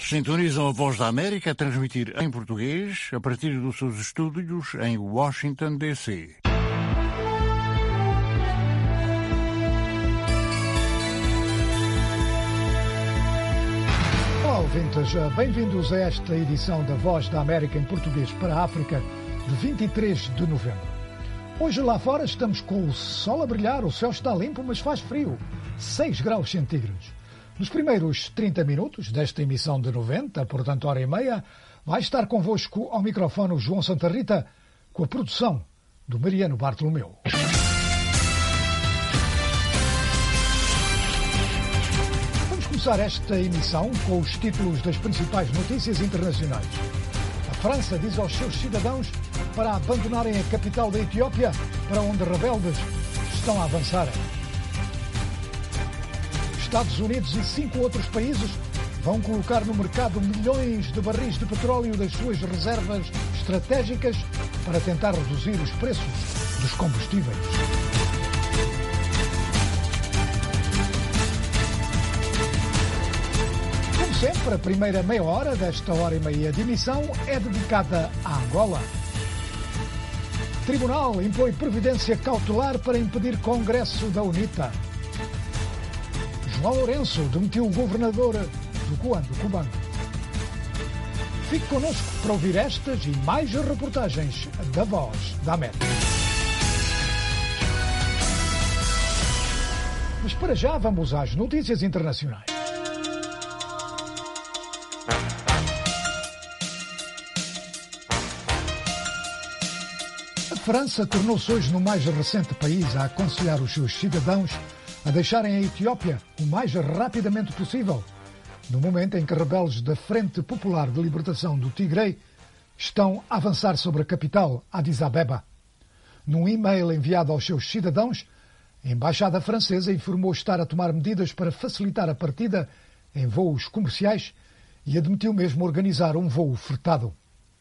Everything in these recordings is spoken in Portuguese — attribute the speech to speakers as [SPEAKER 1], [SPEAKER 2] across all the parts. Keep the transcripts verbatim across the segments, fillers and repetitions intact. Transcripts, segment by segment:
[SPEAKER 1] Sintonizam a Voz da América a transmitir em português a partir dos seus estúdios em Washington, D C.
[SPEAKER 2] Olá, ouvintes, bem-vindos a esta edição da Voz da América em português para a África, de vinte e três de novembro. Hoje lá fora estamos com o sol a brilhar, o céu está limpo, mas faz frio, seis graus centígrados. Nos primeiros trinta minutos desta emissão de noventa, portanto hora e meia, vai estar convosco ao microfone o João Santa Rita, com a produção do Mariano Bartolomeu. Vamos começar esta emissão com os títulos das principais notícias internacionais. A França diz aos seus cidadãos para abandonarem a capital da Etiópia, para onde rebeldes estão a avançar. Estados Unidos e cinco outros países vão colocar no mercado milhões de barris de petróleo das suas reservas estratégicas para tentar reduzir os preços dos combustíveis. Como sempre, a primeira meia hora desta hora e meia de emissão é dedicada à Angola. Tribunal impõe previdência cautelar para impedir congresso da UNITA. João Lourenço demitiu o governador do Cuando, cubano. Fique connosco para ouvir estas e mais reportagens da Voz da América. Mas para já vamos às notícias internacionais. A França tornou-se hoje no mais recente país a aconselhar os seus cidadãos a deixarem a Etiópia o mais rapidamente possível, no momento em que rebeldes da Frente Popular de Libertação do Tigre estão a avançar sobre a capital, Addis Abeba. Num e-mail enviado aos seus cidadãos, a Embaixada Francesa informou estar a tomar medidas para facilitar a partida em voos comerciais e admitiu mesmo organizar um voo fretado.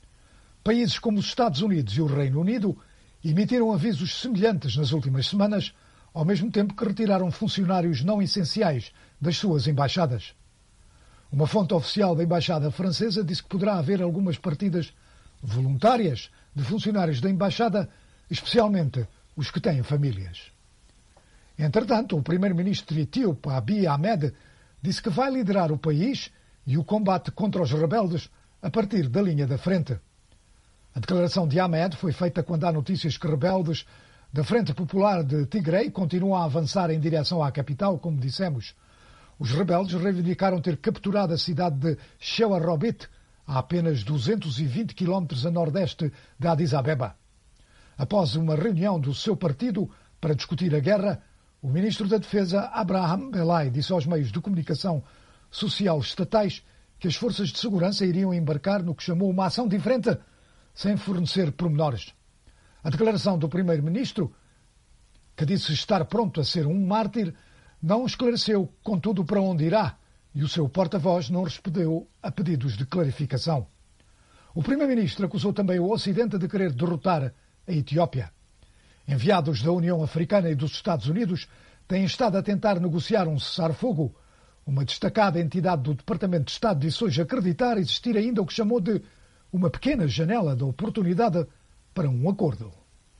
[SPEAKER 2] Países como os Estados Unidos e o Reino Unido emitiram avisos semelhantes nas últimas semanas, ao mesmo tempo que retiraram funcionários não essenciais das suas embaixadas. Uma fonte oficial da Embaixada Francesa disse que poderá haver algumas partidas voluntárias de funcionários da Embaixada, especialmente os que têm famílias. Entretanto, o primeiro-ministro etíope Abiy Ahmed disse que vai liderar o país e o combate contra os rebeldes a partir da linha da frente. A declaração de Ahmed foi feita quando há notícias que rebeldes da Frente Popular de Tigre continuam a avançar em direção à capital, como dissemos. Os rebeldes reivindicaram ter capturado a cidade de Shewarobit, a apenas duzentos e vinte quilómetros a nordeste de Addis Abeba. Após uma reunião do seu partido para discutir a guerra, o ministro da Defesa, Abraham Belay, disse aos meios de comunicação social estatais que as forças de segurança iriam embarcar no que chamou uma ação diferente, sem fornecer pormenores. A declaração do primeiro-ministro, que disse estar pronto a ser um mártir, não esclareceu, contudo, para onde irá, e o seu porta-voz não respondeu a pedidos de clarificação. O primeiro-ministro acusou também o Ocidente de querer derrotar a Etiópia. Enviados da União Africana e dos Estados Unidos têm estado a tentar negociar um cessar-fogo. Uma destacada entidade do Departamento de Estado disse hoje acreditar existir ainda o que chamou de uma pequena janela de oportunidade para um acordo.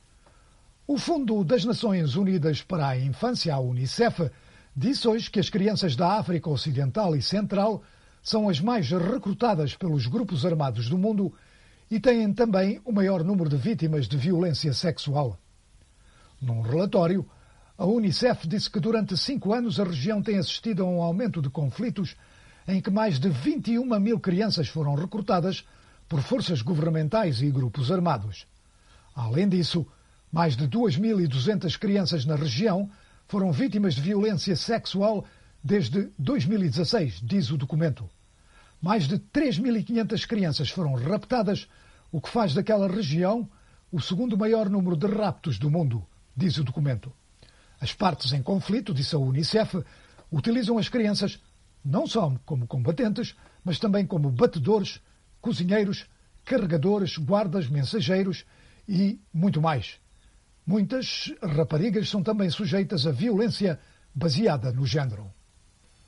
[SPEAKER 2] O Fundo das Nações Unidas para a Infância, a Unicef, disse hoje que as crianças da África Ocidental e Central são as mais recrutadas pelos grupos armados do mundo e têm também o maior número de vítimas de violência sexual. Num relatório, a Unicef disse que durante cinco anos a região tem assistido a um aumento de conflitos em que mais de vinte e uma mil crianças foram recrutadas por forças governamentais e grupos armados. Além disso, mais de duas mil e duzentas crianças na região foram vítimas de violência sexual desde dois mil e dezasseis, diz o documento. Mais de três mil e quinhentas crianças foram raptadas, o que faz daquela região o segundo maior número de raptos do mundo, diz o documento. As partes em conflito, disse a Unicef, utilizam as crianças não só como combatentes, mas também como batedores, cozinheiros, carregadores, guardas, mensageiros e muito mais. Muitas raparigas são também sujeitas a violência baseada no género. O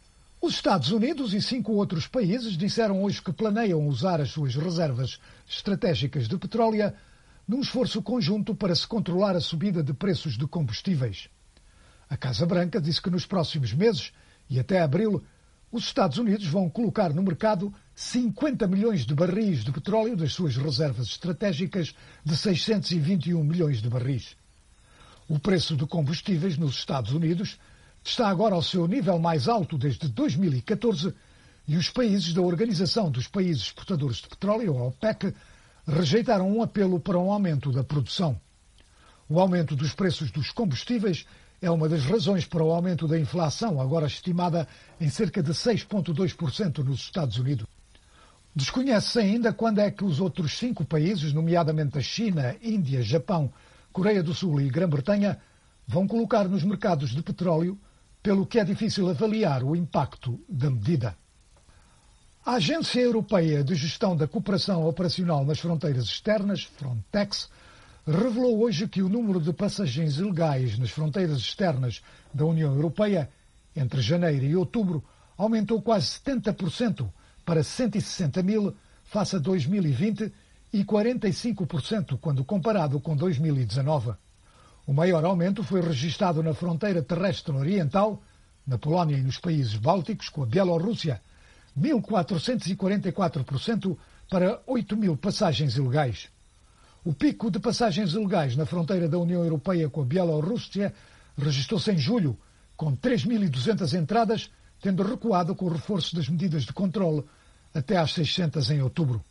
[SPEAKER 2] Os Estados Unidos e cinco outros países disseram hoje que planeiam usar as suas reservas estratégicas de petróleo num esforço conjunto para se controlar a subida de preços de combustíveis. A Casa Branca disse que nos próximos meses e até abril, os Estados Unidos vão colocar no mercado cinquenta milhões de barris de petróleo das suas reservas estratégicas de seiscentos e vinte e um milhões de barris. O preço de combustíveis nos Estados Unidos está agora ao seu nível mais alto desde dois mil e catorze e os países da Organização dos Países Exportadores de Petróleo, a OPEC, rejeitaram um apelo para um aumento da produção. O aumento dos preços dos combustíveis é uma das razões para o aumento da inflação, agora estimada em cerca de seis vírgula dois por cento nos Estados Unidos. Desconhece-se ainda quando é que os outros cinco países, nomeadamente a China, Índia, Japão, Coreia do Sul e Grã-Bretanha, vão colocar nos mercados de petróleo, pelo que é difícil avaliar o impacto da medida. A Agência Europeia de Gestão da Cooperação Operacional nas Fronteiras Externas, Frontex, revelou hoje que o número de passagens ilegais nas fronteiras externas da União Europeia entre janeiro e outubro aumentou quase setenta por cento para cento e sessenta mil face a dois mil e vinte e quarenta e cinco por cento quando comparado com dois mil e dezanove. O maior aumento foi registrado na fronteira terrestre oriental, na Polónia e nos países bálticos, com a Bielorrússia, mil quatrocentos e quarenta e quatro por cento para oito mil passagens ilegais. O pico de passagens ilegais na fronteira da União Europeia com a Bielorrússia registrou-se em julho, com três mil e duzentas entradas, tendo recuado com o reforço das medidas de controle até às seiscentas em outubro.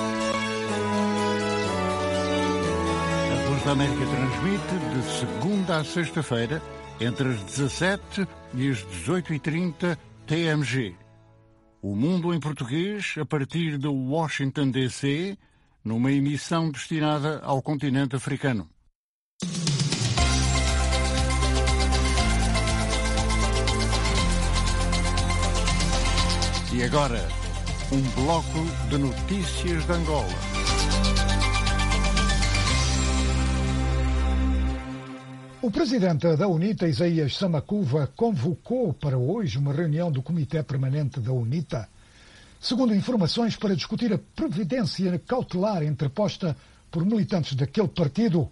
[SPEAKER 1] A Voz da América transmite de segunda a sexta-feira, entre as dezassete e as dezoito e trinta T M G. O Mundo em Português, a partir de Washington, D C, numa emissão destinada ao continente africano. E agora, um bloco de notícias de Angola.
[SPEAKER 2] O presidente da UNITA, Isaías Samakuva, convocou para hoje uma reunião do Comitê Permanente da UNITA, segundo informações para discutir a providência cautelar interposta por militantes daquele partido.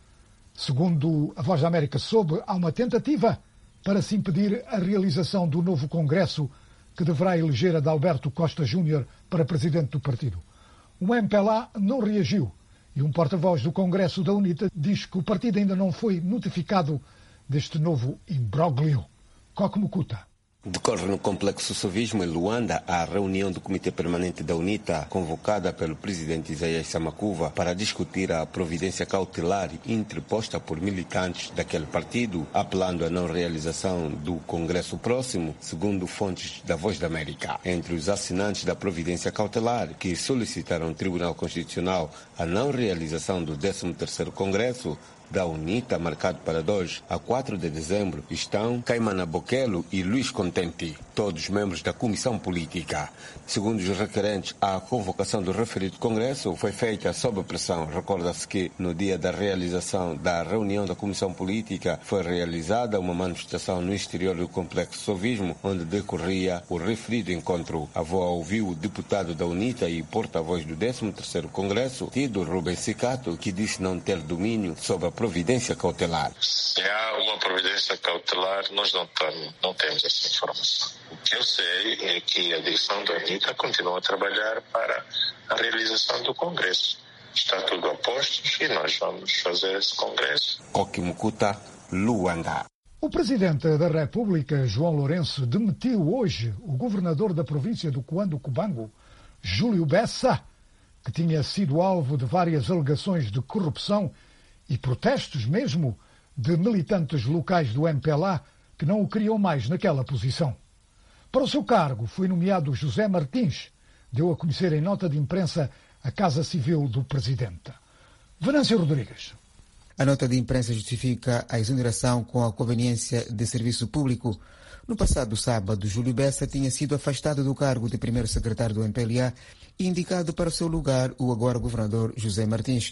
[SPEAKER 2] Segundo a Voz da América soube, há uma tentativa para se impedir a realização do novo Congresso que deverá eleger Adalberto Costa Júnior para presidente do partido. O M P L A não reagiu e um porta-voz do Congresso da UNITA diz que o partido ainda não foi notificado deste novo imbróglio. Coque Mukuta.
[SPEAKER 3] Decorre no Complexo Sovismo, em Luanda, a reunião do Comitê Permanente da UNITA, convocada pelo presidente Isaías Samakuva para discutir a providência cautelar interposta por militantes daquele partido, apelando à não realização do Congresso próximo, segundo fontes da Voz da América. Entre os assinantes da providência cautelar, que solicitaram ao Tribunal Constitucional a não realização do décimo terceiro Congresso da UNITA, marcado para dois a quatro de dezembro, estão Caimana Boquelo e Luís Contente, todos membros da Comissão Política. Segundo os requerentes, a convocação do referido Congresso foi feita sob pressão. Recorda-se que no dia da realização da reunião da Comissão Política foi realizada uma manifestação no exterior do Complexo Sovismo, onde decorria o referido encontro. A voz ouviu o deputado da UNITA e porta-voz do décimo terceiro Congresso, Tido Rubens Sicato, que disse não ter domínio sobre a providência cautelar.
[SPEAKER 4] Se há uma providência cautelar, nós não, tam, não temos essa informação. O que eu sei é que a direção da UNITA continua a trabalhar para a realização do Congresso. Está tudo a postos e nós vamos fazer esse Congresso.
[SPEAKER 3] Coque Mukuta, Luanda.
[SPEAKER 2] O Presidente da República, João Lourenço, demitiu hoje o governador da província do Cuando-Cubango, Júlio Bessa, que tinha sido alvo de várias alegações de corrupção e protestos mesmo de militantes locais do M P L A que não o queriam mais naquela posição. Para o seu cargo foi nomeado José Martins, deu a conhecer em nota de imprensa a Casa Civil do Presidente. Venâncio Rodrigues.
[SPEAKER 5] A nota de imprensa justifica a exoneração com a conveniência de serviço público. No passado sábado, Júlio Bessa tinha sido afastado do cargo de primeiro secretário do M P L A e indicado para o seu lugar o agora governador José Martins.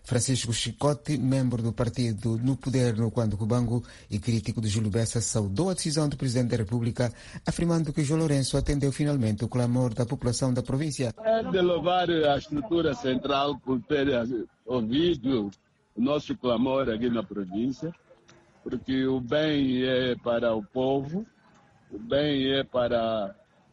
[SPEAKER 5] Francisco Chicote, membro do partido no poder no Cuando Cubango e crítico de Júlio Bessa, saudou a decisão do Presidente da República, afirmando que João Lourenço atendeu finalmente o clamor da população da província.
[SPEAKER 6] É de louvar a estrutura central por ter ouvido o nosso clamor aqui na província, porque o bem é para o povo, o bem é para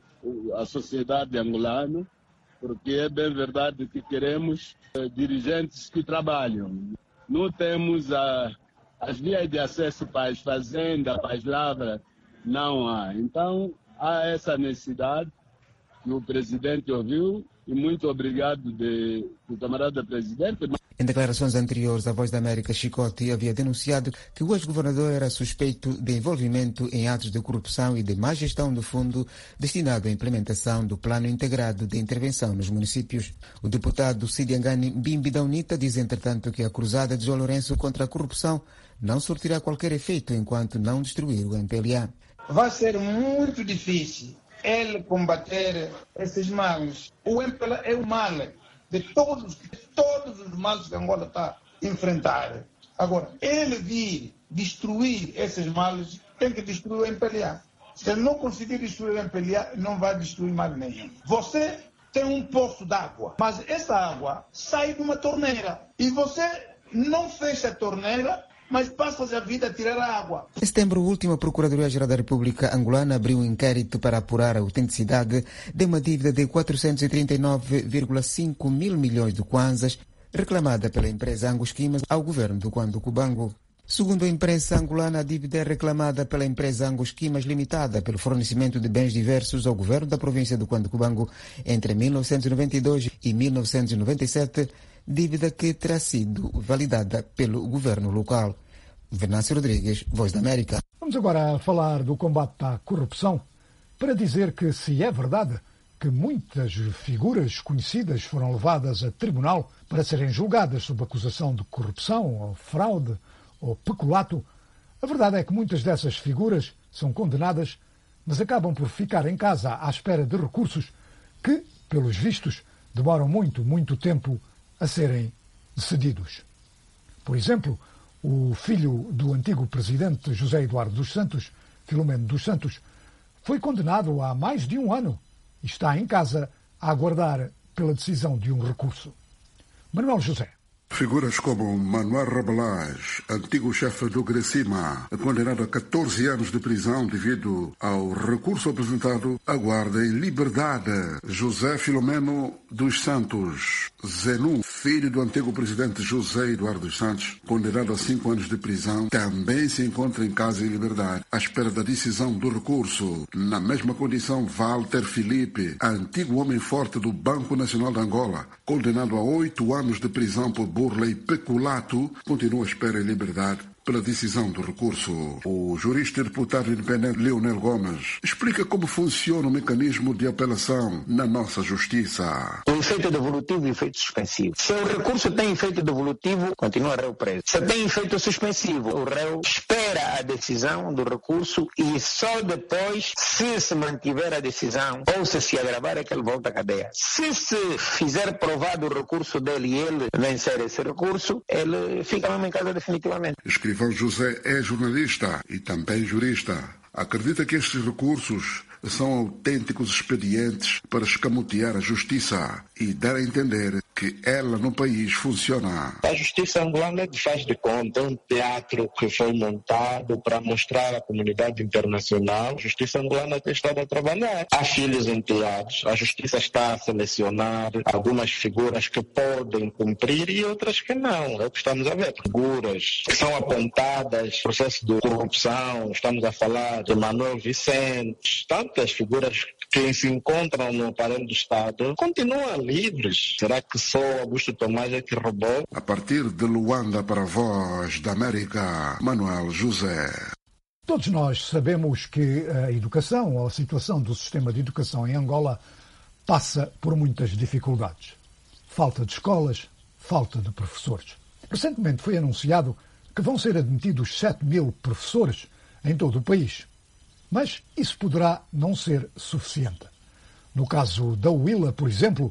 [SPEAKER 6] a sociedade angolana, porque é bem verdade que queremos eh, dirigentes que trabalham. Não temos a, as vias de acesso para as fazendas, para as lavras, não há. Então, há essa necessidade que o presidente ouviu e muito obrigado de, do camarada presidente.
[SPEAKER 5] Em declarações anteriores, a Voz da América, Chicote havia denunciado que o ex-governador era suspeito de envolvimento em atos de corrupção e de má gestão do fundo destinado à implementação do Plano Integrado de Intervenção nos municípios. O deputado Sidiangani Bimbi da UNITA diz, entretanto, que a cruzada de João Lourenço contra a corrupção não surtirá qualquer efeito enquanto não destruir o M P L A.
[SPEAKER 7] Vai ser muito difícil ele combater esses males. O M P L A é o mal de todos, de todos os males que Angola está a enfrentar. Agora, ele vir destruir esses males, tem que destruir o M P L A. Se ele não conseguir destruir o M P L A, não vai destruir mal nenhum. Você tem um poço d'água, mas essa água sai de uma torneira. E você não fecha a torneira, mas passas a vida a tirar a água.
[SPEAKER 5] Em setembro último, a Procuradoria-Geral da República Angolana abriu um inquérito para apurar a autenticidade de uma dívida de quatrocentos e trinta e nove vírgula cinco mil milhões de kwanzas reclamada pela empresa Angus Quimas ao governo do Cuando Cubango. Segundo a imprensa angolana, a dívida é reclamada pela empresa Angus Quimas Limitada pelo fornecimento de bens diversos ao governo da província do Cuando Cubango entre mil novecentos e noventa e dois e mil novecentos e noventa e sete, dívida que terá sido validada pelo governo local. Venâncio Rodrigues, Voz da América.
[SPEAKER 2] Vamos agora falar do combate à corrupção, para dizer que, se é verdade que muitas figuras conhecidas foram levadas a tribunal para serem julgadas sob acusação de corrupção ou fraude ou peculato, a verdade é que muitas dessas figuras são condenadas, mas acabam por ficar em casa à espera de recursos que, pelos vistos, demoram muito, muito tempo a serem decididos. Por exemplo, o filho do antigo presidente José Eduardo dos Santos, Filomeno dos Santos, foi condenado há mais de um ano e está em casa a aguardar pela decisão de um recurso. Manuel José.
[SPEAKER 8] Figuras como Manuel Rabelais, antigo chefe do Grecima, condenado a catorze anos de prisão devido ao recurso apresentado, aguarda em liberdade. José Filomeno dos Santos Zenu, filho do antigo presidente José Eduardo dos Santos, condenado a cinco anos de prisão, também se encontra em casa em liberdade, à espera da decisão do recurso. Na mesma condição, Walter Filipe, antigo homem forte do Banco Nacional de Angola, condenado a oito anos de prisão por burla e peculato, continua à espera em liberdade pela decisão do recurso. O jurista e deputado independente Leonel Gomes explica como funciona o mecanismo de apelação na nossa justiça.
[SPEAKER 9] O efeito devolutivo e o efeito suspensivo. Se o recurso tem efeito devolutivo, continua o réu preso. Se tem efeito suspensivo, o réu espera a decisão do recurso e só depois, se se mantiver a decisão ou se se agravar, é que ele volta à cadeia. Se se fizer provado o recurso dele e ele vencer esse recurso, ele fica mesmo em casa definitivamente.
[SPEAKER 8] O Escrivão José é jornalista e também jurista. Acredita que estes recursos são autênticos expedientes para escamotear a justiça e dar a entender que ela no país funciona.
[SPEAKER 10] A justiça angolana faz de conta um teatro que foi montado para mostrar à comunidade internacional. A justiça angolana tem estado a trabalhar. Há filhos enteados. A justiça está a selecionar algumas figuras que podem cumprir e outras que não. É o que estamos a ver. Figuras que são apontadas, processo de corrupção. Estamos a falar de Manuel Vicente. Tantas figuras que se encontram no aparelho do Estado continuam livres. Será que só Augusto Tomás é que roubou?
[SPEAKER 8] A partir de Luanda para a Voz da América, Manuel José.
[SPEAKER 2] Todos nós sabemos que a educação, ou a situação do sistema de educação em Angola, passa por muitas dificuldades. Falta de escolas, falta de professores. Recentemente foi anunciado que vão ser admitidos sete mil professores em todo o país. Mas isso poderá não ser suficiente. No caso da Huila, por exemplo,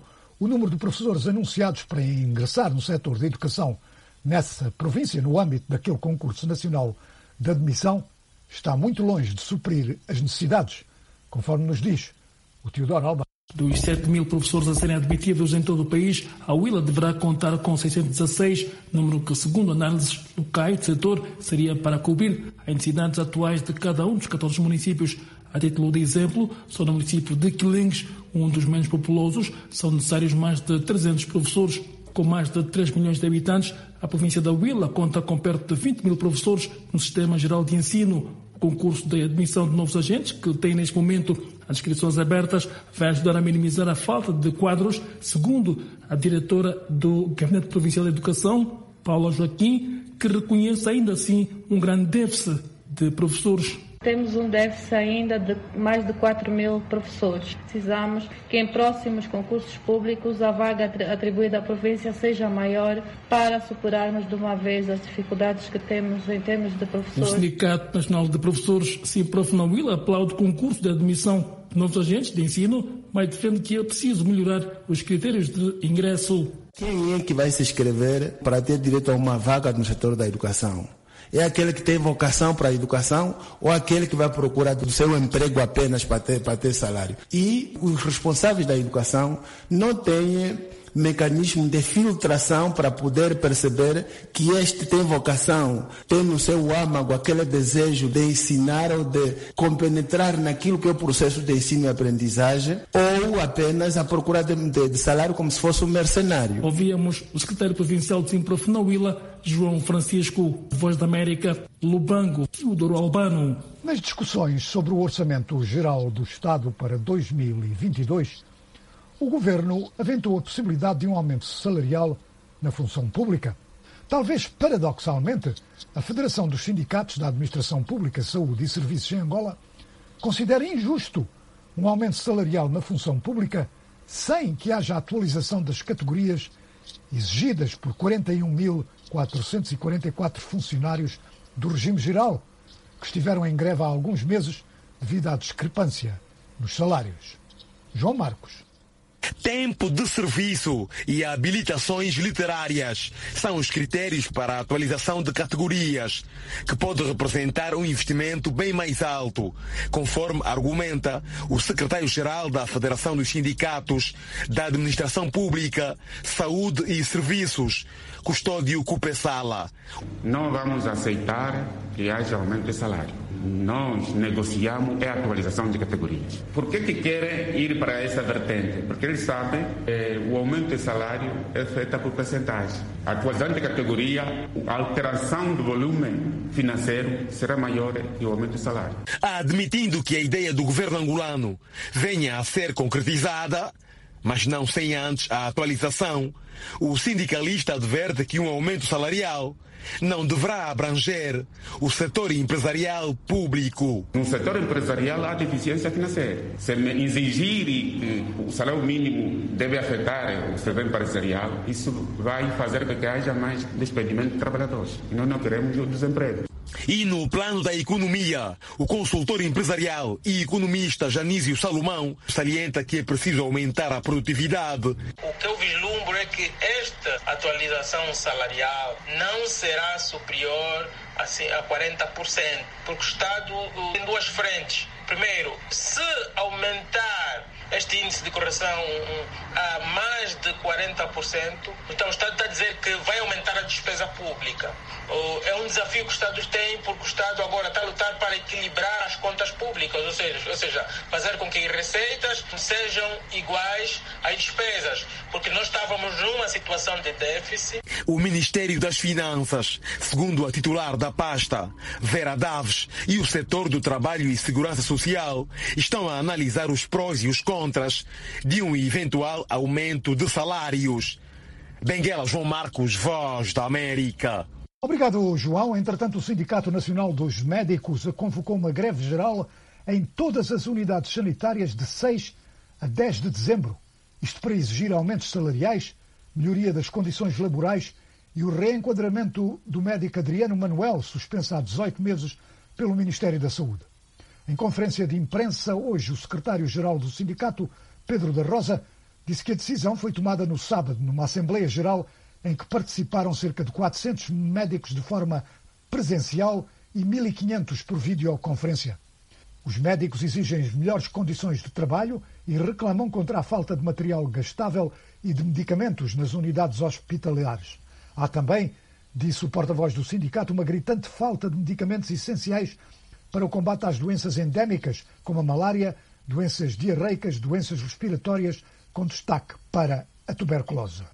[SPEAKER 2] o número de professores anunciados para ingressar no setor da educação nessa província, no âmbito daquele concurso nacional de admissão, está muito longe de suprir as necessidades, conforme nos diz o Teodoro Alba.
[SPEAKER 11] Dos sete mil professores a serem admitidos em todo o país, a Huila deverá contar com seiscentos e dezasseis, número que, segundo análises locais do setor, seria para cobrir as necessidades atuais de cada um dos catorze municípios. A título de exemplo, só no município de Quilingues, um dos menos populosos, são necessários mais de trezentos professores. Com mais de três milhões de habitantes, a província da Huila conta com perto de vinte mil professores no Sistema Geral de Ensino. O concurso de admissão de novos agentes, que tem neste momento as inscrições abertas, vai ajudar a minimizar a falta de quadros, segundo a diretora do Gabinete Provincial de Educação, Paula Joaquim, que reconhece ainda assim um grande déficit de professores.
[SPEAKER 12] Temos um déficit ainda de mais de quatro mil professores. Precisamos que em próximos concursos públicos a vaga atribuída à província seja maior para superarmos de uma vez as dificuldades que temos em termos de professores.
[SPEAKER 11] O Sindicato Nacional de Professores, Simprof na Huila, aplaude o concurso de admissão de novos agentes de ensino, mas defende que é preciso melhorar os critérios de ingresso.
[SPEAKER 13] Quem é que vai se inscrever para ter direito a uma vaga no setor da educação? É aquele que tem vocação para a educação ou aquele que vai procurar o seu emprego apenas para ter, para ter salário? E os responsáveis da educação não têm mecanismo de filtração para poder perceber que este tem vocação, tem no seu âmago aquele desejo de ensinar ou de compenetrar naquilo que é o processo de ensino e aprendizagem, ou apenas a procura de, de, de salário como se fosse um mercenário.
[SPEAKER 11] Ouvíamos o secretário provincial de Simprof na Huila, João Francisco, Voz da América, Lubango, Teodoro Albano.
[SPEAKER 2] Nas discussões sobre o Orçamento Geral do Estado para dois mil e vinte e dois, o Governo aventou a possibilidade de um aumento salarial na função pública. Talvez, paradoxalmente, a Federação dos Sindicatos da Administração Pública, Saúde e Serviços em Angola considere injusto um aumento salarial na função pública sem que haja atualização das categorias exigidas por quarenta e um mil quatrocentos e quarenta e quatro funcionários do regime geral, que estiveram em greve há alguns meses devido à discrepância nos salários. João Marcos.
[SPEAKER 14] Tempo de serviço e habilitações literárias são os critérios para a atualização de categorias, que pode representar um investimento bem mais alto, conforme argumenta o secretário-geral da Federação dos Sindicatos da Administração Pública, Saúde e Serviços, Custódio Cupessala.
[SPEAKER 15] Não vamos aceitar que haja aumento de salário. Nós negociamos a atualização de categorias. Por que que querem ir para essa vertente? Porque eles sabem que o aumento de salário é feito por percentagem. A atualização de categoria, a alteração do volume financeiro será maior que o aumento de salário.
[SPEAKER 14] Admitindo que a ideia do governo angolano venha a ser concretizada, mas não sem antes a atualização, o sindicalista adverte que um aumento salarial não deverá abranger o setor empresarial público.
[SPEAKER 15] No setor empresarial há deficiência financeira. Se exigir que o salário mínimo deve afetar o setor empresarial, isso vai fazer com que haja mais despedimento de trabalhadores. E nós não queremos o desemprego.
[SPEAKER 14] E no plano da economia, o consultor empresarial e economista Janísio Salomão salienta que é preciso aumentar a produtividade.
[SPEAKER 16] O que eu vislumbro é que esta atualização salarial não será superior assim, a quarenta por cento, porque o Estado tem duas frentes. Primeiro, se aumentar este índice de correção a mais de quarenta por cento, então o Estado está a dizer que vai aumentar a despesa pública. É um desafio que o Estado tem, porque o Estado agora está a lutar para equilibrar as contas públicas, ou seja, ou seja, fazer com que as receitas sejam iguais às despesas, porque nós estávamos numa situação de déficit.
[SPEAKER 14] O Ministério das Finanças, segundo a titular da pasta, Vera Daves, e o setor do trabalho e segurança social estão a analisar os prós e os contras de um eventual aumento de salários. Benguela, João Marcos, Voz da América.
[SPEAKER 2] Obrigado, João. Entretanto, o Sindicato Nacional dos Médicos convocou uma greve geral em todas as unidades sanitárias de seis a dez de dezembro. Isto para exigir aumentos salariais, melhoria das condições laborais e o reenquadramento do médico Adriano Manuel, suspenso há dezoito meses pelo Ministério da Saúde. Em conferência de imprensa hoje, o secretário-geral do sindicato, Pedro da Rosa, disse que a decisão foi tomada no sábado, numa Assembleia Geral em que participaram cerca de quatrocentos médicos de forma presencial e mil e quinhentos por videoconferência. Os médicos exigem as melhores condições de trabalho e reclamam contra a falta de material gastável e de medicamentos nas unidades hospitalares. Há também, disse o porta-voz do sindicato, uma gritante falta de medicamentos essenciais para o combate às doenças endémicas, como a malária, doenças diarreicas, doenças respiratórias, com destaque para a tuberculose.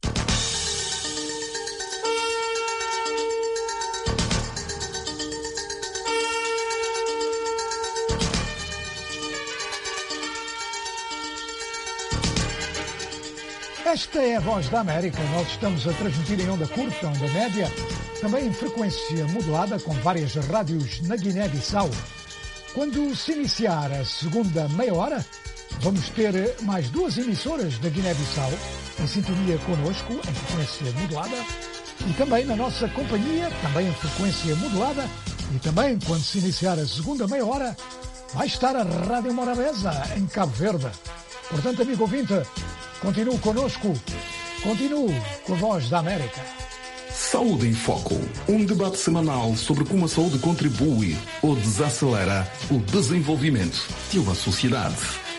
[SPEAKER 2] Esta é a Voz da América. Nós estamos a transmitir em onda curta, onda média, também em frequência modulada com várias rádios na Guiné-Bissau. Quando se iniciar a segunda meia hora, vamos ter mais duas emissoras da Guiné-Bissau em sintonia connosco, em frequência modulada, e também na nossa companhia, também em frequência modulada, e também quando se iniciar a segunda meia hora, vai estar a Rádio Morabeza, em Cabo Verde. Portanto, amigo ouvinte, continue connosco, continue com a Voz da América.
[SPEAKER 17] Saúde em Foco, um debate semanal sobre como a saúde contribui ou desacelera o desenvolvimento de uma sociedade.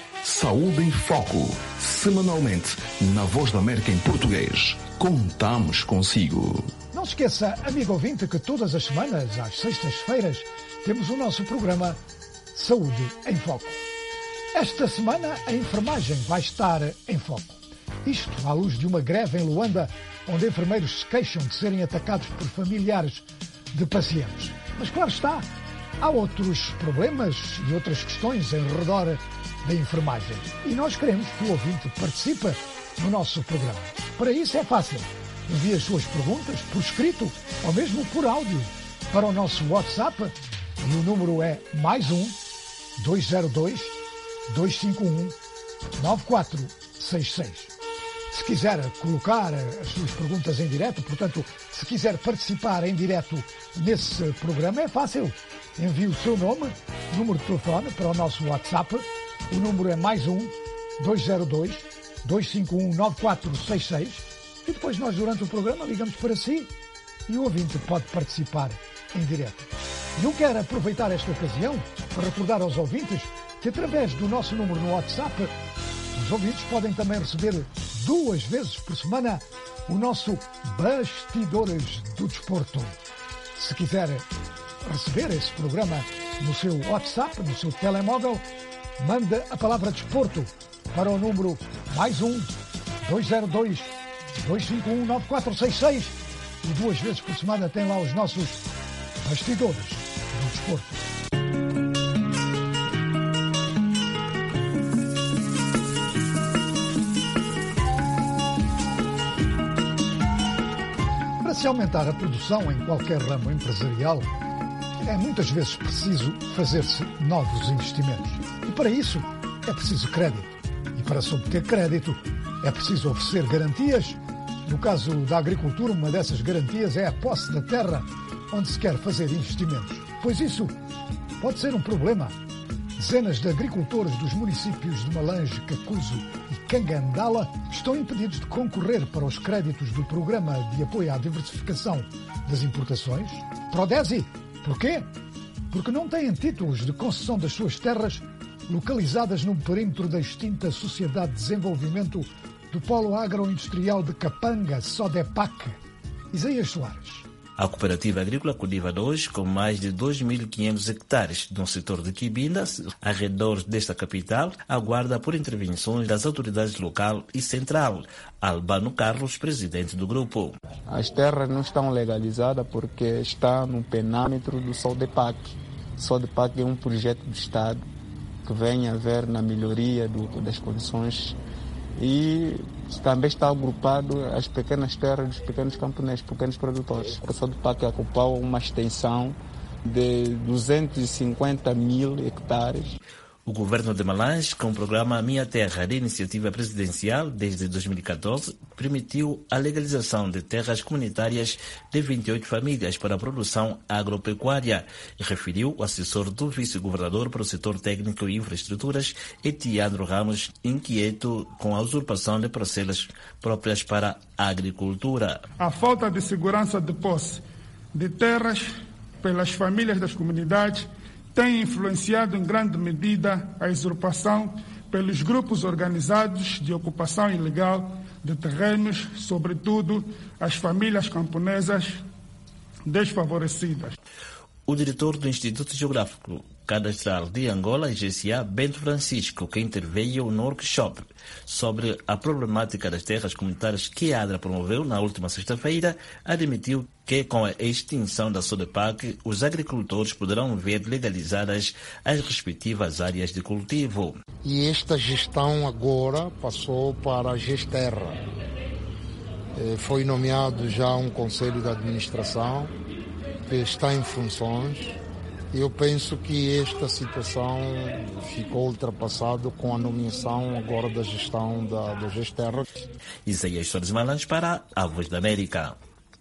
[SPEAKER 17] Saúde em Foco, semanalmente na Voz da América em português. Contamos consigo.
[SPEAKER 2] Não se esqueça, amigo ouvinte, que todas as semanas, às sextas-feiras, temos o nosso programa Saúde em Foco. Esta semana a enfermagem vai estar em foco. Isto à luz de uma greve em Luanda, onde enfermeiros se queixam de serem atacados por familiares de pacientes. Mas claro está, há outros problemas e outras questões em redor da enfermagem. E nós queremos que o ouvinte participe no nosso programa. Para isso é fácil. Envie as suas perguntas por escrito ou mesmo por áudio para o nosso WhatsApp e o número é mais um dois zero dois dois cinco um nove quatro seis seis. Se quiser colocar as suas perguntas em direto, portanto, se quiser participar em direto nesse programa, é fácil. Envie o seu nome, número de telefone para o nosso WhatsApp. O número é mais um dois zero dois dois cinco um nove quatro seis seis. E depois nós, durante o programa, ligamos para si e o ouvinte pode participar em direto. E eu quero aproveitar esta ocasião para recordar aos ouvintes que através do nosso número no WhatsApp, os ouvintes podem também receber duas vezes por semana o nosso Bastidores do Desporto. Se quiser receber esse programa no seu WhatsApp, no seu telemóvel, mande a palavra desporto para o número mais um dois zero dois dois cinco um nove quatro seis seis e duas vezes por semana tem lá os nossos Bastidores do Desporto. Para se aumentar a produção em qualquer ramo empresarial, é muitas vezes preciso fazer-se novos investimentos. E para isso é preciso crédito. E para se obter crédito é preciso oferecer garantias. No caso da agricultura, uma dessas garantias é a posse da terra onde se quer fazer investimentos. Pois isso pode ser um problema. Dezenas de agricultores dos municípios de Malange, Cacuzo e Cangandala estão impedidos de concorrer para os créditos do Programa de Apoio à Diversificação das Importações, Prodesi. Porquê? Porque não têm títulos de concessão das suas terras localizadas no perímetro da extinta Sociedade de Desenvolvimento do Polo Agroindustrial de Capanga, Sodepac. Isaías Soares.
[SPEAKER 18] A Cooperativa Agrícola Codiva dois, com mais de dois mil e quinhentos hectares no setor de Quibinda, arredores desta capital, aguarda por intervenções das autoridades local e central. Albano Carlos, presidente do grupo.
[SPEAKER 19] As terras não estão legalizadas porque está no penâmetro do Sodepac. O Sodepac é um projeto do Estado que vem a ver na melhoria do, das condições e também está agrupado as pequenas terras dos pequenos camponeses, pequenos produtores. O Sodepac ocupa uma extensão de duzentos e cinquenta mil hectares.
[SPEAKER 18] O governo de Malange, com o programa Minha Terra de iniciativa presidencial desde dois mil e catorze, permitiu a legalização de terras comunitárias de vinte e oito famílias para a produção agropecuária, referiu o assessor do vice-governador para o setor técnico e infraestruturas, Etiandro Ramos, inquieto com a usurpação de parcelas próprias para a agricultura.
[SPEAKER 20] A falta de segurança de posse de terras pelas famílias das comunidades tem influenciado em grande medida a usurpação pelos grupos organizados de ocupação ilegal de terrenos, sobretudo as famílias camponesas desfavorecidas.
[SPEAKER 18] O diretor do Instituto Geográfico Cadastral de Angola, I G C A, Bento Francisco, que interveio no workshop sobre a problemática das terras comunitárias que a ADRA promoveu na última sexta-feira, admitiu que com a extinção da SODEPAC, os agricultores poderão ver legalizadas as respectivas áreas de cultivo.
[SPEAKER 21] E esta gestão agora passou para a Gesterra. Foi nomeado já um conselho de administração que está em funções. Eu penso que esta situação ficou ultrapassada com a nomeação agora da gestão da, da Gesterra.
[SPEAKER 18] Isaías Soares Malange para a Voz da América.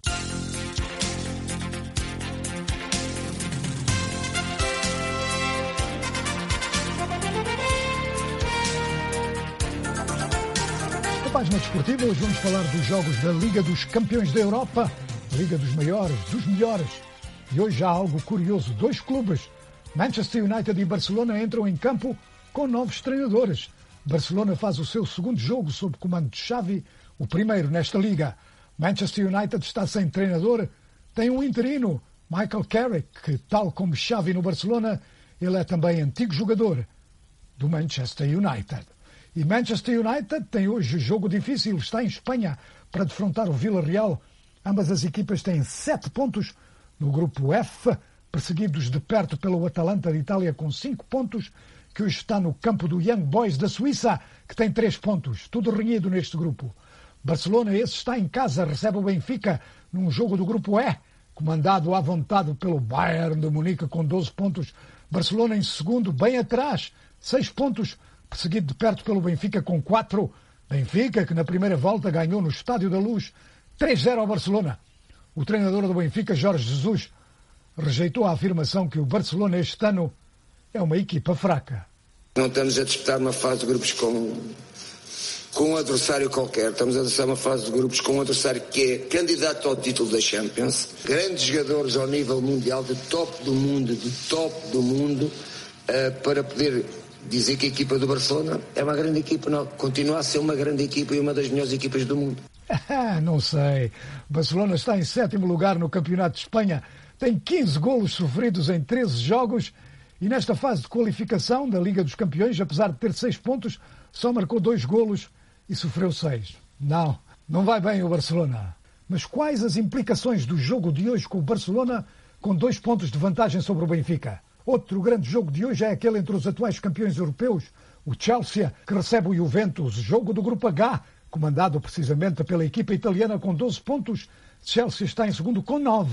[SPEAKER 2] Na página desportiva, hoje vamos falar dos jogos da Liga dos Campeões da Europa, Liga dos Maiores, dos Melhores. E hoje há algo curioso. Dois clubes, Manchester United e Barcelona, entram em campo com novos treinadores. Barcelona faz o seu segundo jogo sob comando de Xavi, o primeiro nesta liga. Manchester United está sem treinador, tem um interino, Michael Carrick, que, tal como Xavi no Barcelona, ele é também antigo jogador do Manchester United. E Manchester United tem hoje jogo difícil, está em Espanha para defrontar o Villarreal. Ambas as equipas têm sete pontos no grupo F, perseguidos de perto pelo Atalanta de Itália com cinco pontos, que hoje está no campo do Young Boys da Suíça, que tem três pontos. Tudo renhido neste grupo. Barcelona, esse está em casa, recebe o Benfica num jogo do grupo E, comandado à vontade pelo Bayern de Munique com doze pontos. Barcelona em segundo, bem atrás, seis pontos, perseguido de perto pelo Benfica com quatro. Benfica, que na primeira volta ganhou no Estádio da Luz três a zero ao Barcelona. O treinador do Benfica, Jorge Jesus, rejeitou a afirmação que o Barcelona este ano é uma equipa fraca.
[SPEAKER 22] Não estamos a disputar uma fase de grupos com, com um adversário qualquer. Estamos a disputar uma fase de grupos com um adversário que é candidato ao título da Champions. Grandes jogadores ao nível mundial, de top do mundo, de top do mundo, uh, para poder dizer que a equipa do Barcelona é uma grande equipa. Não, continua a ser uma grande equipa e uma das melhores equipas do mundo.
[SPEAKER 2] Não sei. Barcelona está em sétimo lugar no Campeonato de Espanha. Tem quinze golos sofridos em treze jogos e nesta fase de qualificação da Liga dos Campeões, apesar de ter seis pontos, só marcou dois golos e sofreu seis. Não, não vai bem o Barcelona. Mas quais as implicações do jogo de hoje com o Barcelona com dois pontos de vantagem sobre o Benfica? Outro grande jogo de hoje é aquele entre os atuais campeões europeus, o Chelsea, que recebe o Juventus, jogo do Grupo H, comandado precisamente pela equipa italiana com doze pontos. Chelsea está em segundo com nove.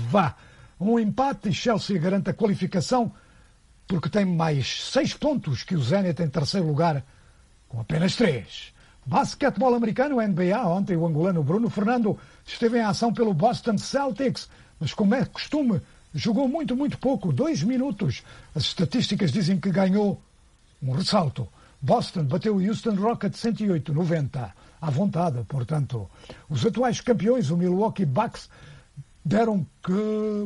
[SPEAKER 2] Um empate e Chelsea garante a qualificação porque tem mais seis pontos que o Zenit em terceiro lugar com apenas três. Basquetebol americano, N B A. Ontem o angolano Bruno Fernando esteve em ação pelo Boston Celtics, mas como é costume, jogou muito, muito pouco, dois minutos. As estatísticas dizem que ganhou um ressalto. Boston bateu o Houston Rockets cento e oito a noventa. À vontade, portanto. Os atuais campeões, o Milwaukee Bucks, deram que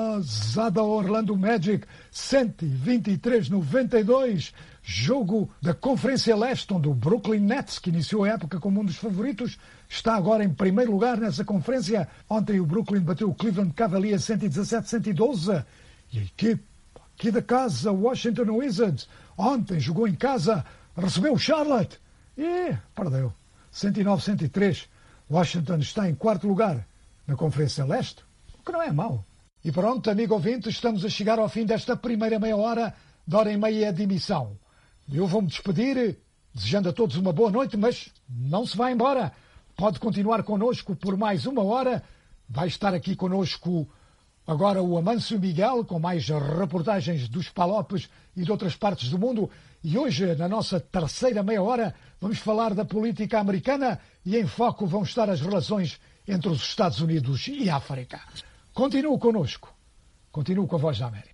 [SPEAKER 2] basada ao Orlando Magic, cento e vinte e três a noventa e dois. Jogo da Conferência Leste, onde o Brooklyn Nets, que iniciou a época como um dos favoritos, está agora em primeiro lugar nessa conferência. Ontem o Brooklyn bateu o Cleveland Cavaliers cento e dezassete a cento e doze. E a equipe aqui da casa, Washington Wizards, ontem jogou em casa, recebeu o Charlotte e perdeu. cento e nove a cento e três. Washington está em quarto lugar na Conferência Leste, o que não é mau. E pronto, amigo ouvinte, estamos a chegar ao fim desta primeira meia hora, de hora e meia de emissão. Eu vou-me despedir, desejando a todos uma boa noite, mas não se vá embora. Pode continuar connosco por mais uma hora. Vai estar aqui connosco agora o Amâncio Miguel, com mais reportagens dos Palopes e de outras partes do mundo. e hoje, na nossa terceira meia hora, vamos falar da política americana e em foco vão estar as relações entre os Estados Unidos e a África. Continue connosco. Continue com a Voz da América.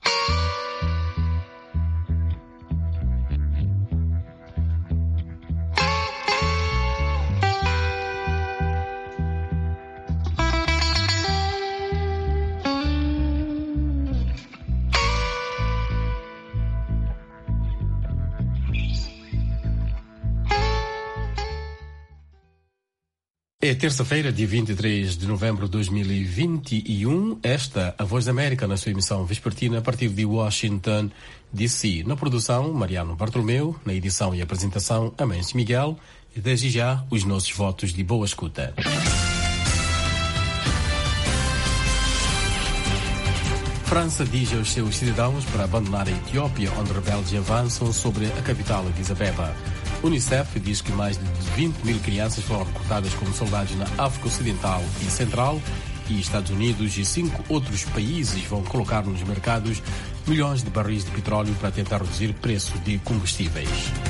[SPEAKER 1] É terça-feira, dia vinte e três de novembro de dois mil e vinte e um. Esta, a Voz da América, na sua emissão vespertina, a partir de Washington, D C. Na produção, Mariano Bartolomeu. Na edição e apresentação, Amâncio Miguel. E desde já, os nossos votos de boa escuta. França diz aos seus cidadãos para abandonar a Etiópia, onde rebeldes avançam sobre a capital, Addis Abeba. Unicef diz que mais de vinte mil crianças foram recrutadas como soldados na África Ocidental e Central, e Estados Unidos e cinco outros países vão colocar nos mercados milhões de barris de petróleo para tentar reduzir o preço de combustíveis.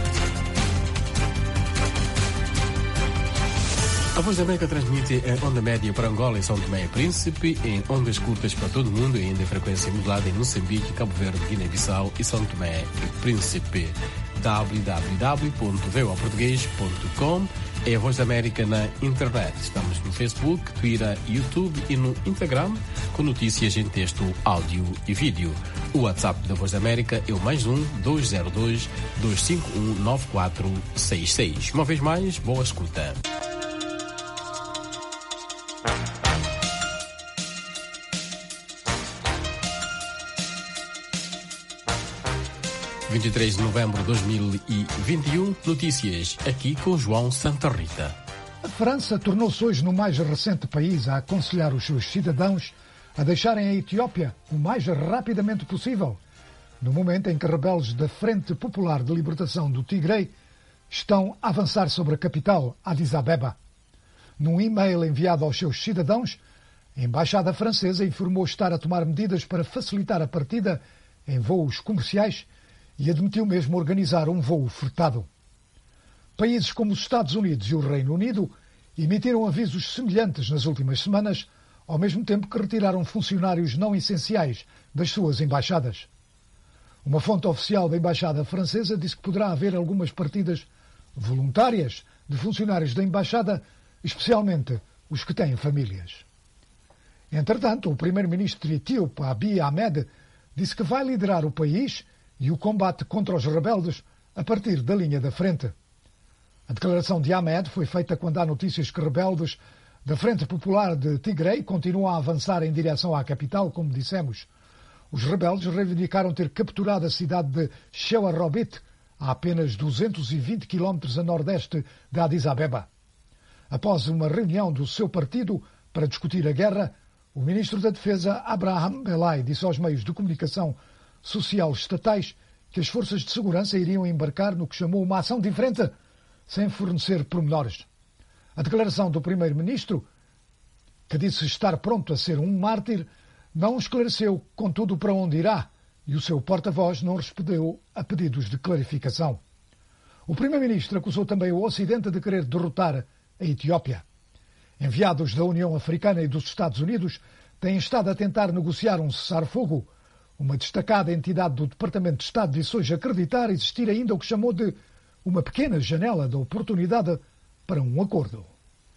[SPEAKER 1] A Voz da América transmite em onda média para Angola e São Tomé e Príncipe, em ondas curtas para todo o mundo e ainda em frequência modulada em Moçambique, Cabo Verde, Guiné-Bissau e São Tomé e Príncipe. w w w ponto v o a português ponto com é a Voz da América na internet. Estamos no Facebook, Twitter, YouTube e no Instagram com notícias em texto, áudio e vídeo. O WhatsApp da Voz da América é o mais um, dois zero dois, dois cinco um, nove quatro seis seis. Uma vez mais, boa escuta. vinte e três de novembro de dois mil e vinte e um, notícias aqui com João Santa Rita.
[SPEAKER 2] A França tornou-se hoje no mais recente país a aconselhar os seus cidadãos a deixarem a Etiópia o mais rapidamente possível, no momento em que rebeldes da Frente Popular de Libertação do Tigre estão a avançar sobre a capital, Addis Abeba. Num e-mail enviado aos seus cidadãos, a Embaixada Francesa informou estar a tomar medidas para facilitar a partida em voos comerciais e admitiu mesmo organizar um voo furtado. Países como os Estados Unidos e o Reino Unido emitiram avisos semelhantes nas últimas semanas, ao mesmo tempo que retiraram funcionários não essenciais das suas embaixadas. Uma fonte oficial da Embaixada Francesa disse que poderá haver algumas partidas voluntárias de funcionários da Embaixada, especialmente os que têm famílias. Entretanto, o primeiro-ministro etíope Abiy Ahmed disse que vai liderar o país e o combate contra os rebeldes a partir da linha da frente. A declaração de Ahmed foi feita quando há notícias que rebeldes da Frente Popular de Tigre continuam a avançar em direção à capital, como dissemos. Os rebeldes reivindicaram ter capturado a cidade de Shewarobit, a apenas duzentos e vinte quilómetros a nordeste de Addis Abeba. Após uma reunião do seu partido para discutir a guerra, o ministro da Defesa, Abraham Belay, disse aos meios de comunicação social estatais que as forças de segurança iriam embarcar no que chamou uma ação diferente, sem fornecer pormenores. A declaração do primeiro-ministro, que disse estar pronto a ser um mártir, não esclareceu, contudo, para onde irá, e o seu porta-voz não respondeu a pedidos de clarificação. O primeiro-ministro acusou também o Ocidente de querer derrotar a Etiópia. Enviados da União Africana e dos Estados Unidos têm estado a tentar negociar um cessar-fogo. Uma destacada entidade do Departamento de Estado disse hoje acreditar existir ainda o que chamou de uma pequena janela de oportunidade para um acordo.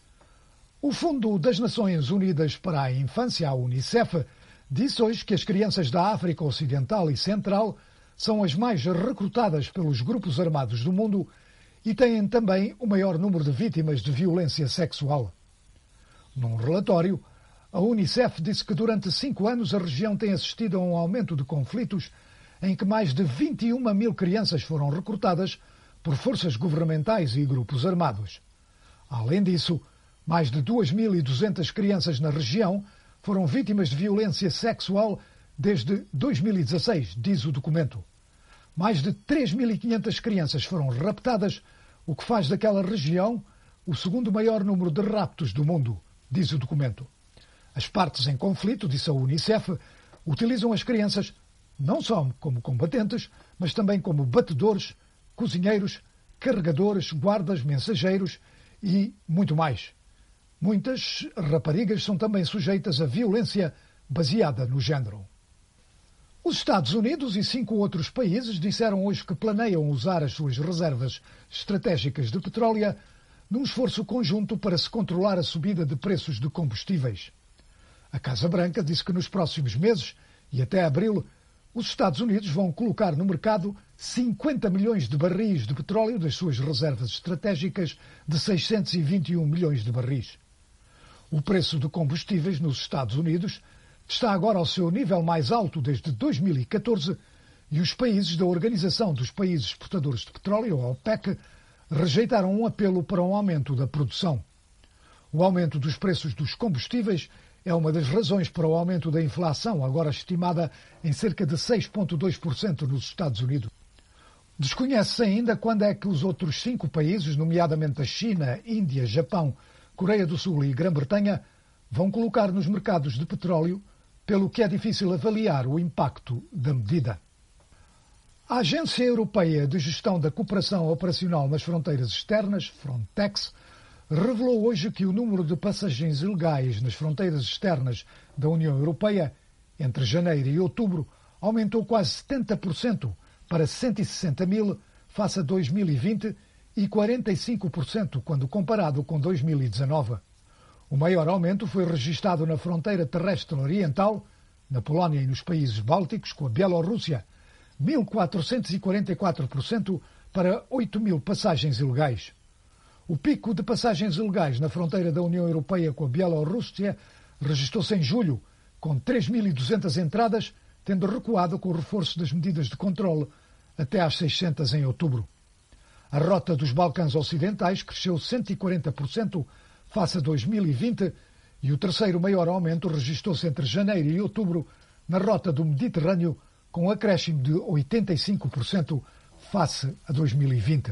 [SPEAKER 2] O Fundo das Nações Unidas para a Infância, a Unicef, disse hoje que as crianças da África Ocidental e Central são as mais recrutadas pelos grupos armados do mundo e têm também o maior número de vítimas de violência sexual. Num relatório, a Unicef disse que durante cinco anos a região tem assistido a um aumento de conflitos em que mais de vinte e uma mil crianças foram recrutadas por forças governamentais e grupos armados. Além disso, mais de duas mil e duzentas crianças na região foram vítimas de violência sexual desde dois mil e dezasseis, diz o documento. Mais de três mil e quinhentas crianças foram raptadas, o que faz daquela região o segundo maior número de raptos do mundo, diz o documento. As partes em conflito, disse a Unicef, utilizam as crianças não só como combatentes, mas também como batedores, cozinheiros, carregadores, guardas, mensageiros e muito mais. Muitas raparigas são também sujeitas à violência baseada no género. Os Estados Unidos e cinco outros países disseram hoje que planeiam usar as suas reservas estratégicas de petróleo num esforço conjunto para se controlar a subida de preços de combustíveis. A Casa Branca disse que nos próximos meses e até abril, os Estados Unidos vão colocar no mercado cinquenta milhões de barris de petróleo das suas reservas estratégicas de seiscentos e vinte e um milhões de barris. O preço de combustíveis nos Estados Unidos está agora ao seu nível mais alto desde dois mil e catorze e os países da Organização dos Países Exportadores de Petróleo, a OPEC, rejeitaram um apelo para um aumento da produção. O aumento dos preços dos combustíveis é uma das razões para o aumento da inflação, agora estimada em cerca de seis vírgula dois por cento nos Estados Unidos. Desconhece-se ainda quando é que os outros cinco países, nomeadamente a China, Índia, Japão, Coreia do Sul e Grã-Bretanha, vão colocar nos mercados de petróleo, pelo que é difícil avaliar o impacto da medida. A Agência Europeia de Gestão da Cooperação Operacional nas Fronteiras Externas, Frontex, revelou hoje que o número de passagens ilegais nas fronteiras externas da União Europeia, entre janeiro e outubro, aumentou quase setenta por cento para cento e sessenta mil, face a dois mil e vinte, e quarenta e cinco por cento quando comparado com dois mil e dezanove. O maior aumento foi registrado na fronteira terrestre oriental, na Polónia e nos países bálticos, com a Bielorrússia, mil quatrocentos e quarenta e quatro por cento para oito mil passagens ilegais. O pico de passagens ilegais na fronteira da União Europeia com a Bielorrússia registrou-se em julho, com três mil e duzentas entradas, tendo recuado com o reforço das medidas de controle até às seiscentas em outubro. A rota dos Balcãs Ocidentais cresceu cento e quarenta por cento face a dois mil e vinte e o terceiro maior aumento registrou-se entre janeiro e outubro na rota do Mediterrâneo, com um acréscimo de oitenta e cinco por cento face a dois mil e vinte.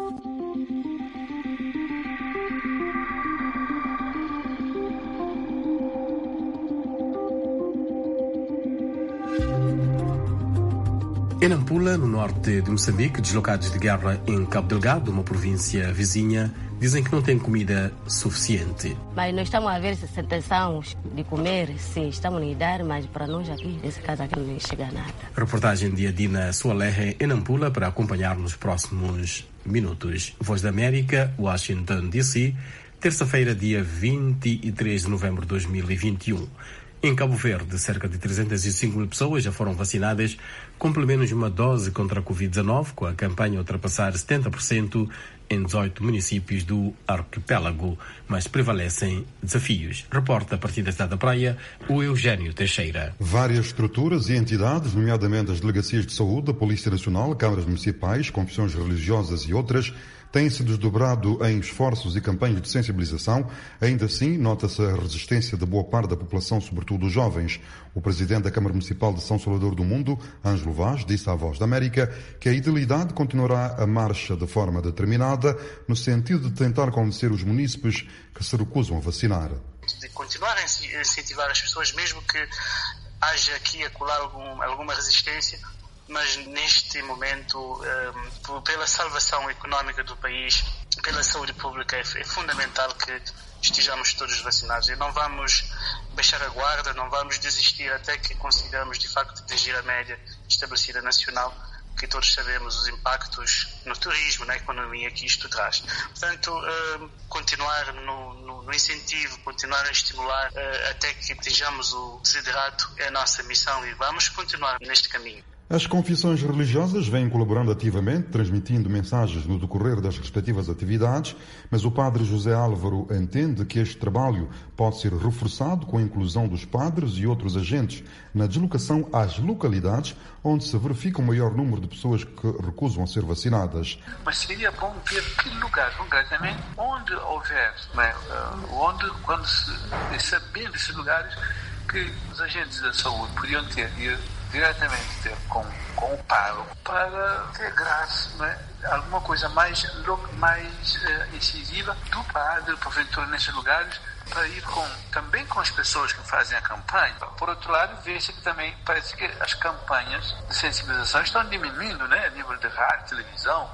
[SPEAKER 1] Em Nampula, no norte de Moçambique, deslocados de guerra em Cabo Delgado, uma província vizinha, dizem que não têm comida suficiente.
[SPEAKER 3] Mas nós estamos a ver se tentações de comer, sim, estamos a dar, mas para nós aqui, nesse caso aqui, não chega nada. Reportagem de Adina Soalerre em Nampula para acompanhar nos próximos minutos. Voz da América, Washington, D C, terça-feira, dia vinte e três de novembro de dois mil e vinte e um. Em Cabo Verde, cerca de trezentas e cinco mil pessoas já foram vacinadas com pelo menos uma dose contra a covid dezenove, com a campanha a ultrapassar setenta por cento em dezoito municípios do arquipélago, mas prevalecem desafios. Reporta a partir da cidade da Praia, o Eugênio Teixeira.
[SPEAKER 4] Várias estruturas e entidades, nomeadamente as delegacias de saúde, a Polícia Nacional, câmaras municipais, confissões religiosas e outras, têm-se desdobrado em esforços e campanhas de sensibilização. Ainda assim, nota-se a resistência de boa parte da população, sobretudo os jovens. O presidente da Câmara Municipal de São Salvador do Mundo, Ângelo Vaz, disse à Voz da América que a idilidade continuará a marcha de forma determinada, no sentido de tentar convencer os munícipes que se recusam a vacinar.
[SPEAKER 23] De continuar a incentivar as pessoas, mesmo que haja aqui e acolá algum, alguma resistência, mas neste momento, um, pela salvação económica do país, pela saúde pública, é, é fundamental que estejamos todos vacinados. E não vamos baixar a guarda, não vamos desistir até que consigamos, de facto, atingir a média estabelecida nacional, que todos sabemos os impactos no turismo, na economia que isto traz. Portanto, um, continuar no, no, no incentivo, continuar a estimular uh, até que atinjamos o desiderato é a nossa missão e vamos continuar neste caminho.
[SPEAKER 4] As confissões religiosas vêm colaborando ativamente, transmitindo mensagens no decorrer das respectivas atividades, mas o padre José Álvaro entende que este trabalho pode ser reforçado com a inclusão dos padres e outros agentes na deslocação às localidades onde se verifica o maior número de pessoas que recusam a ser vacinadas.
[SPEAKER 24] Mas seria bom ver que lugar, concretamente, onde houver, né, onde, quando se, sabendo desses lugares, que os agentes da saúde podiam ter diretamente ter com, com o pároco para integrar, né, alguma coisa mais, mais uh, incisiva do padre, porventura, nesses lugares, para ir com, também com as pessoas que fazem a campanha. Por outro lado, vê-se que também parece que as campanhas de sensibilização estão diminuindo, né, a nível de rádio, televisão.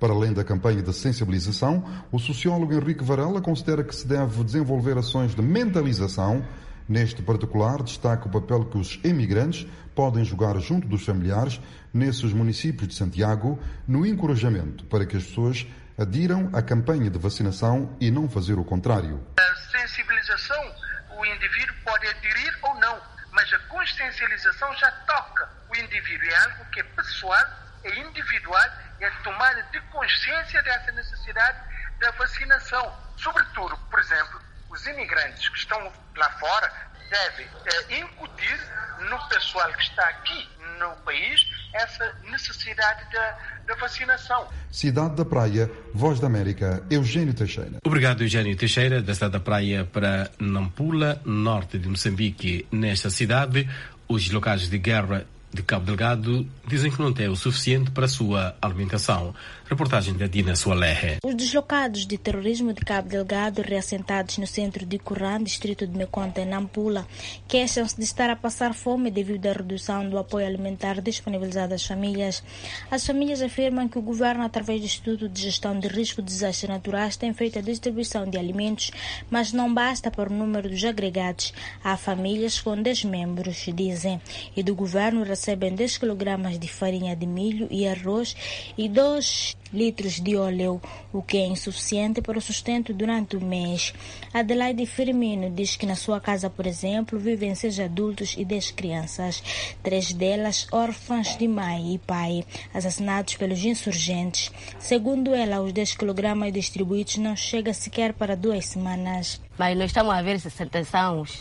[SPEAKER 4] Para além da campanha de sensibilização, o sociólogo Henrique Varela considera que se deve desenvolver ações de mentalização. Neste particular, destaca o papel que os emigrantes podem jogar junto dos familiares nesses municípios de Santiago no encorajamento para que as pessoas adiram à campanha de vacinação e não fazer o contrário.
[SPEAKER 5] A sensibilização, o indivíduo pode aderir ou não, mas a consciencialização já toca o indivíduo. É algo que é pessoal, é individual, é a tomada de consciência dessa necessidade da vacinação. Sobretudo, por exemplo, os imigrantes que estão lá fora devem é, incutir no pessoal que está aqui no país essa necessidade da, da vacinação.
[SPEAKER 4] Cidade da Praia, Voz da América, Eugênio Teixeira.
[SPEAKER 1] Obrigado, Eugênio Teixeira, da Cidade da Praia para Nampula, norte de Moçambique. Nesta cidade, os locais de guerra de Cabo Delgado dizem que não tem o suficiente para a sua alimentação. Reportagem da Dina Soalerre.
[SPEAKER 6] Os deslocados de terrorismo de Cabo Delgado, reassentados no centro de Currán, distrito de Meconta, em Nampula, queixam-se de estar a passar fome devido à redução do apoio alimentar disponibilizado às famílias. As famílias afirmam que o governo, através do Instituto de Gestão de Risco de Desastres Naturais, tem feito a distribuição de alimentos, mas não basta para o número dos agregados. Há famílias com dez membros, dizem, e do governo recebem dez quilogramas de farinha de milho e arroz e dois litros de óleo, o que é insuficiente para o sustento durante o mês. Adelaide Firmino diz que na sua casa, por exemplo, vivem seis adultos e dez crianças, três delas órfãs de mãe e pai, assassinados pelos insurgentes. Segundo ela, os dez quilogramas distribuídos não chegam sequer para duas semanas.
[SPEAKER 3] Mas nós estamos a ver se tentações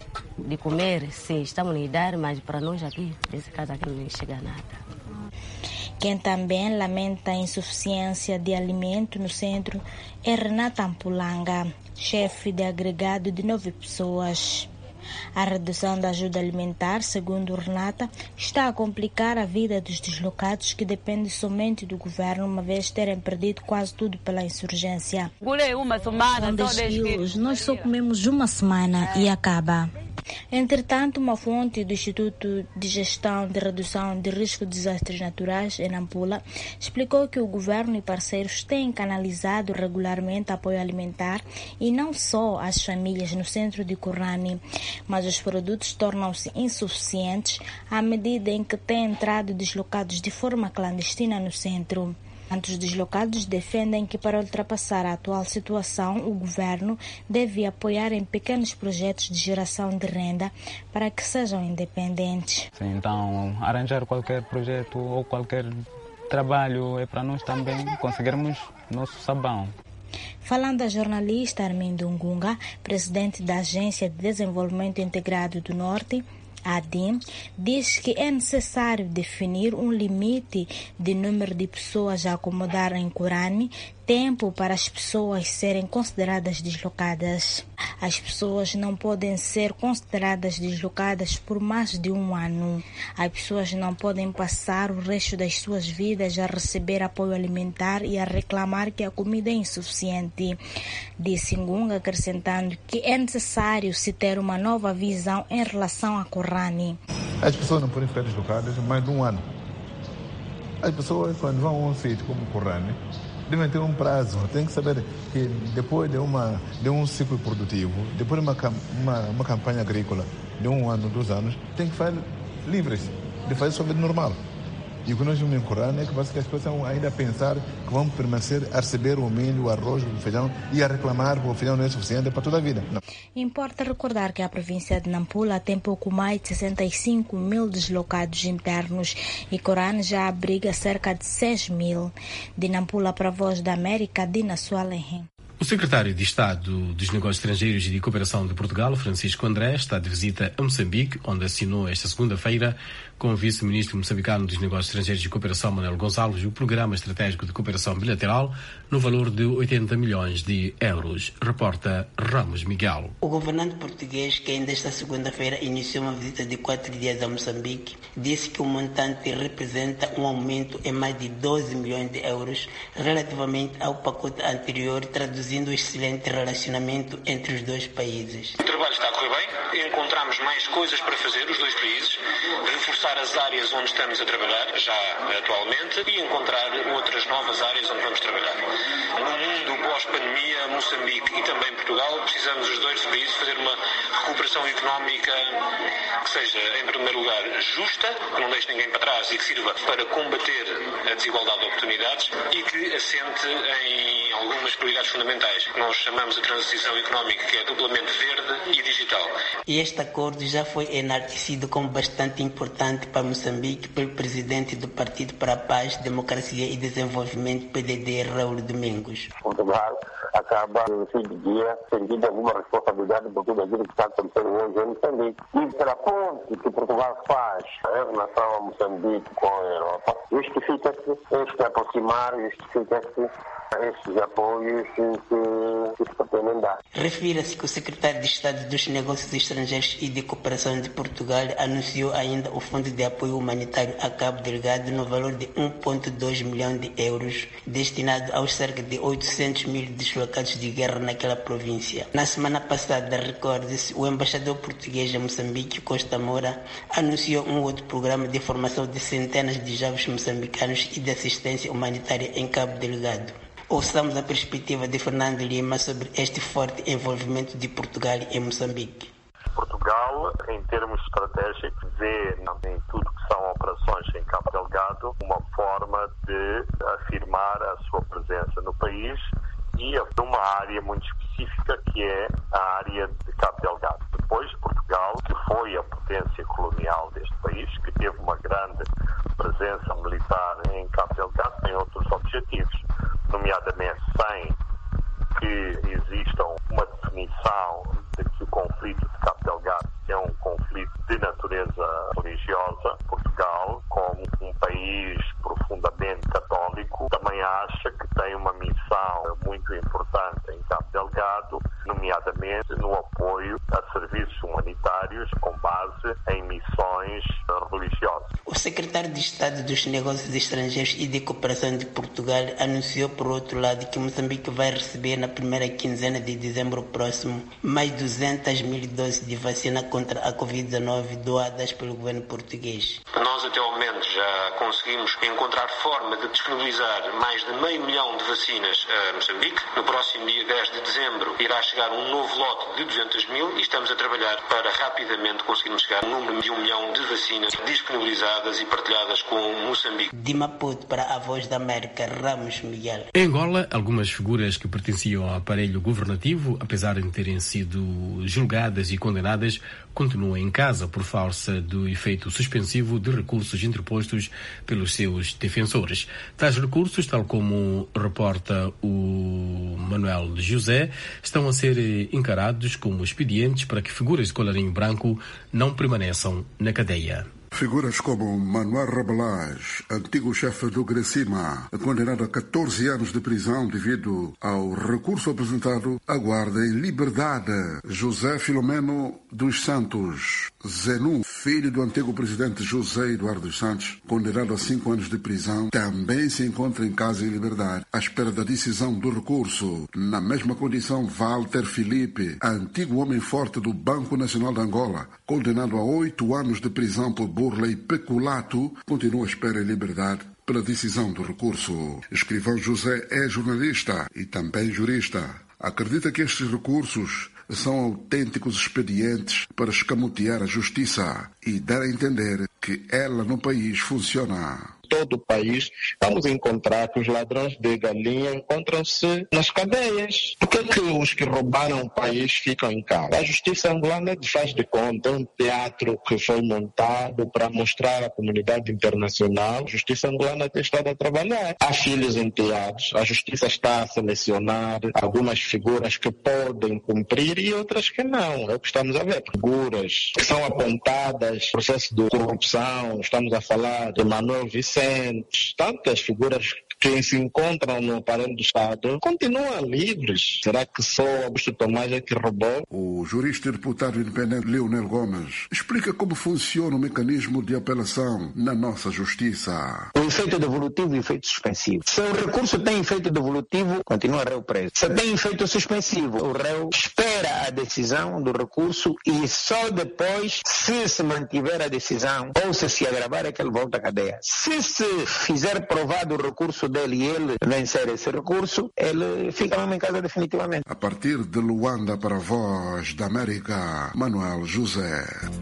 [SPEAKER 3] de comer, sim, estamos a dar, mas para nós aqui, nesse caso aqui não chega nada.
[SPEAKER 6] Quem também lamenta a insuficiência de alimento no centro é Renata Ampulanga, chefe de agregado de nove pessoas. A redução da ajuda alimentar, segundo Renata, está a complicar a vida dos deslocados que dependem somente do governo, uma vez terem perdido quase tudo pela insurgência. Com dez quilos, nós só comemos uma semana e acaba. Entretanto, uma fonte do Instituto de Gestão de Redução de Risco de Desastres Naturais, em Nampula, explicou que o governo e parceiros têm canalizado regularmente apoio alimentar e não só às famílias no centro de Currani, mas os produtos tornam-se insuficientes à medida em que têm entrado deslocados de forma clandestina no centro. Os deslocados defendem que, para ultrapassar a atual situação, o governo deve apoiar em pequenos projetos de geração de renda para que sejam independentes.
[SPEAKER 7] Sim, então, arranjar qualquer projeto ou qualquer trabalho é para nós também conseguirmos nosso sabão.
[SPEAKER 6] Falando a jornalista Armindo Ngunga, presidente da Agência de Desenvolvimento Integrado do Norte, A D I M, diz que é necessário definir um limite de número de pessoas a acomodar em Currani, tempo para as pessoas serem consideradas deslocadas. As pessoas não podem ser consideradas deslocadas por mais de um ano. As pessoas não podem passar o resto das suas vidas a receber apoio alimentar e a reclamar que a comida é insuficiente, disse Ngunga, acrescentando que é necessário se ter uma nova visão em relação a Currani.
[SPEAKER 9] As pessoas não podem ficar deslocadas mais de um ano. As pessoas, quando vão a um sítio como Currani, devem ter um prazo, tem que saber que depois de, uma, de um ciclo produtivo, depois de uma, uma, uma campanha agrícola de um ano, dois anos, tem que ficar livres de fazer sua vida normal. E o que nós vimos em Currani é que parece que as pessoas estão ainda a pensar que vão permanecer a receber o milho, o arroz, o feijão e a reclamar que o feijão não é suficiente para toda a vida. Não.
[SPEAKER 6] Importa recordar que a província de Nampula tem pouco mais de sessenta e cinco mil deslocados internos e Currani já abriga cerca de seis mil. De Nampula para a Voz da América, Dina Soalerre.
[SPEAKER 1] O secretário de Estado dos Negócios Estrangeiros e de Cooperação de Portugal, Francisco André, está de visita a Moçambique, onde assinou esta segunda-feira com o vice-ministro moçambicano dos Negócios Estrangeiros e Cooperação, Manuel Gonçalves, o Programa Estratégico de Cooperação Bilateral no valor de oitenta milhões de euros. Reporta Ramos Miguel.
[SPEAKER 25] O governante português, que ainda esta segunda-feira iniciou uma visita de quatro dias a Moçambique, disse que o montante representa um aumento em mais de doze milhões de euros relativamente ao pacote anterior, traduzido traduzindo o excelente relacionamento entre os dois países.
[SPEAKER 8] O trabalho está a correr bem, encontramos mais coisas para fazer, os dois países, reforçar as áreas onde estamos a trabalhar, já atualmente, e encontrar outras novas áreas onde vamos trabalhar. No mundo pós-pandemia, Moçambique e também Portugal, precisamos os dois países fazer uma recuperação económica que seja, em primeiro lugar, justa, que não deixe ninguém para trás e que sirva para combater a desigualdade de oportunidades e que assente em algumas prioridades fundamentais, que nós chamamos de transição económica, que é duplamente verde e digital.
[SPEAKER 25] E este acordo já foi enaltecido como bastante importante para Moçambique pelo presidente do Partido para a Paz, Democracia e Desenvolvimento, P D D, Raul Domingos.
[SPEAKER 10] Portugal acaba, no fim do dia, sentindo alguma responsabilidade por tudo aquilo que está acontecendo hoje em Moçambique. E pela ponte que Portugal faz em relação a Moçambique com a Europa, justifica-se este aproximar, justifica-se estes apoios que, que se pretendem dar.
[SPEAKER 25] Refira-se que o secretário de Estado dos Negócios Estrangeiros e de Cooperação de Portugal anunciou ainda o Fundo de Apoio Humanitário a Cabo Delgado no valor de um vírgula dois milhão de euros, destinado aos cerca de oitocentos mil deslocados de guerra naquela província. Na semana passada, recorde-se, o embaixador português em Moçambique, Costa Moura, anunciou um outro programa de formação de centenas de jovens moçambicanos e de assistência humanitária em Cabo Delgado. Ouçamos a perspectiva de Fernando Lima sobre este forte envolvimento de Portugal em Moçambique.
[SPEAKER 10] Portugal, em termos estratégicos, vê em tudo que são operações em Cabo Delgado uma forma de afirmar a sua presença no país e numa área muito específica que é a área de Cabo Delgado. Depois, Portugal, que foi a potência colonial deste país, que teve uma grande presença militar em Cabo Delgado, tem outros objetivos, nomeadamente sem que exista uma definição de que o conflito de Cabo Delgado é um conflito de natureza religiosa. Portugal, como um país profundamente católico, também acha que tem uma missão muito importante em Cabo Delgado, nomeadamente no apoio a serviços humanitários com base em missões religiosas.
[SPEAKER 25] O secretário de Estado dos Negócios Estrangeiros e de Cooperação de Portugal anunciou, por outro lado, que Moçambique vai receber na primeira quinzena de dezembro próximo mais duzentas mil doses de vacina contra a covid dezenove doadas pelo governo português.
[SPEAKER 8] Nós até ao momento já conseguimos encontrar forma de disponibilizar mais de meio milhão de vacinas a Moçambique. No próximo dia dez de dezembro irá chegar um novo lote de duzentas mil e estamos a trabalhar para rapidamente conseguirmos chegar a um número de um milhão de vacinas disponibilizadas e partilhadas com Moçambique.
[SPEAKER 25] De Maputo para a Voz da América, Ramos Miguel.
[SPEAKER 1] Em Angola, algumas figuras que pertenciam ao aparelho governativo, apesar de terem sido julgadas e condenadas, continuam em casa por força do efeito suspensivo de recursos interpostos pelos seus defensores. Tais recursos, tal como reporta o Manuel de José, estão a ser encarados como expedientes para que figuras de colarinho branco não permaneçam na cadeia.
[SPEAKER 11] Figuras como Manuel Rabelais, antigo chefe do Grecima, condenado a catorze anos de prisão devido ao recurso apresentado, aguarda em liberdade. José Filomeno dos Santos, Zenu, filho do antigo presidente José Eduardo dos Santos, condenado a cinco anos de prisão, também se encontra em casa em liberdade, à espera da decisão do recurso. Na mesma condição, Walter Filipe, antigo homem forte do Banco Nacional de Angola, condenado a oito anos de prisão por burla e peculato, continua à espera em liberdade pela decisão do recurso. Escrivão José é jornalista e também jurista. Acredita que estes recursos são autênticos expedientes para escamotear a justiça e dar a entender que ela no país funciona.
[SPEAKER 12] Todo o país, vamos encontrar que os ladrões de galinha encontram-se nas cadeias. Por que que os que roubaram o país ficam em casa? A justiça angolana faz de conta um teatro que foi montado para mostrar à comunidade internacional. A justiça angolana tem estado a trabalhar. Há filhos enteados. A justiça está a selecionar algumas figuras que podem cumprir e outras que não. É o que estamos a ver. Figuras que são apontadas, processo de corrupção. Estamos a falar de Manuel Vicente, tantas figuras que se encontram no aparelho do Estado continuam livres. Será que só Augusto Tomás é que roubou?
[SPEAKER 11] O jurista e deputado independente Leonel Gomes explica como funciona o mecanismo de apelação na nossa justiça.
[SPEAKER 13] O efeito devolutivo e o efeito suspensivo. Se o recurso tem efeito devolutivo, continua réu preso. Se tem efeito suspensivo, o réu espera a decisão do recurso e só depois, se se mantiver a decisão ou se se agravar, é que ele volta à cadeia. Se se fizer provado o recurso dele e ele vencer esse recurso, ele fica mesmo em casa definitivamente.
[SPEAKER 11] A partir de Luanda para a Voz da América, Manuel José.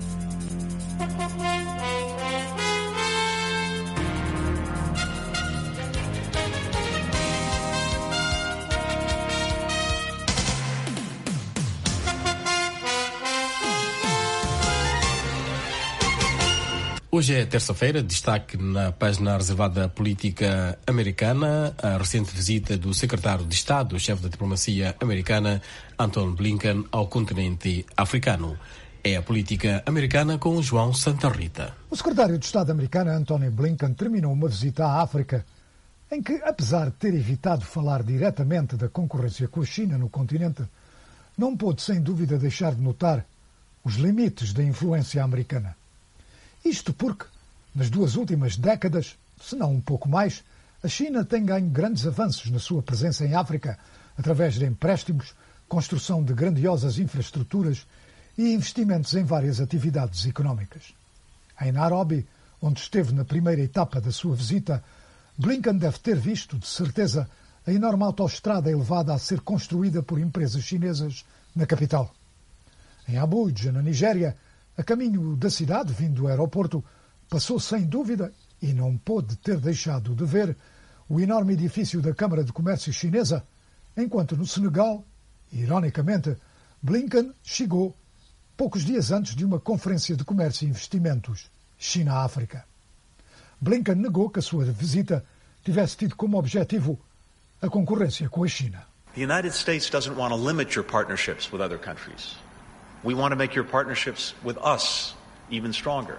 [SPEAKER 1] Hoje é terça-feira, destaque na página reservada à política americana, a recente visita do secretário de Estado, chefe da diplomacia americana, Antony Blinken, ao continente africano. É a política americana com João Santa Rita.
[SPEAKER 2] O secretário de Estado americano, Antony Blinken, terminou uma visita à África em que, apesar de ter evitado falar diretamente da concorrência com a China no continente, não pôde, sem dúvida, deixar de notar os limites da influência americana. Isto porque, nas duas últimas décadas, se não um pouco mais, a China tem ganho grandes avanços na sua presença em África através de empréstimos, construção de grandiosas infraestruturas e investimentos em várias atividades económicas. Em Nairobi, onde esteve na primeira etapa da sua visita, Blinken deve ter visto, de certeza, a enorme autoestrada elevada a ser construída por empresas chinesas na capital. Em Abuja, na Nigéria, a caminho da cidade, vindo do aeroporto, passou sem dúvida, e não pôde ter deixado de ver, o enorme edifício da Câmara de Comércio Chinesa, enquanto no Senegal, ironicamente, Blinken chegou poucos dias antes de uma conferência de comércio e investimentos China-África. Blinken negou que a sua visita tivesse tido como objetivo a concorrência com a China.
[SPEAKER 14] The United States doesn't want to limit your partnerships with other countries. We want to make your partnerships with us even stronger.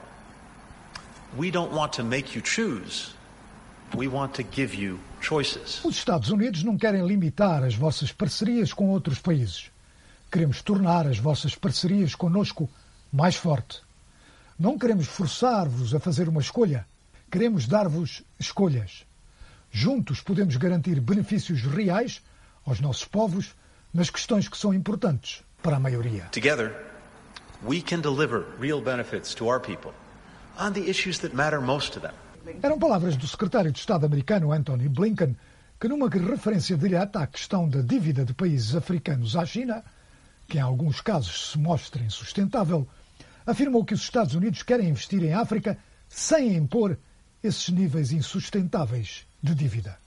[SPEAKER 14] We don't want to make you choose. We want to give you choices.
[SPEAKER 2] Os Estados Unidos não querem limitar as vossas parcerias com outros países. Queremos tornar as vossas parcerias conosco mais forte. Não queremos forçar-vos a fazer uma escolha. Queremos dar-vos escolhas. Juntos podemos garantir benefícios reais aos nossos povos nas questões que são importantes para a maioria.
[SPEAKER 14] Together, we can deliver real benefits to our people on the issues that matter most to them.
[SPEAKER 2] Eram palavras do secretário de Estado americano Antony Blinken, que numa referência direta à questão da dívida de países africanos à China, que em alguns casos se mostra insustentável, afirmou que os Estados Unidos querem investir em África sem impor esses níveis insustentáveis de dívida.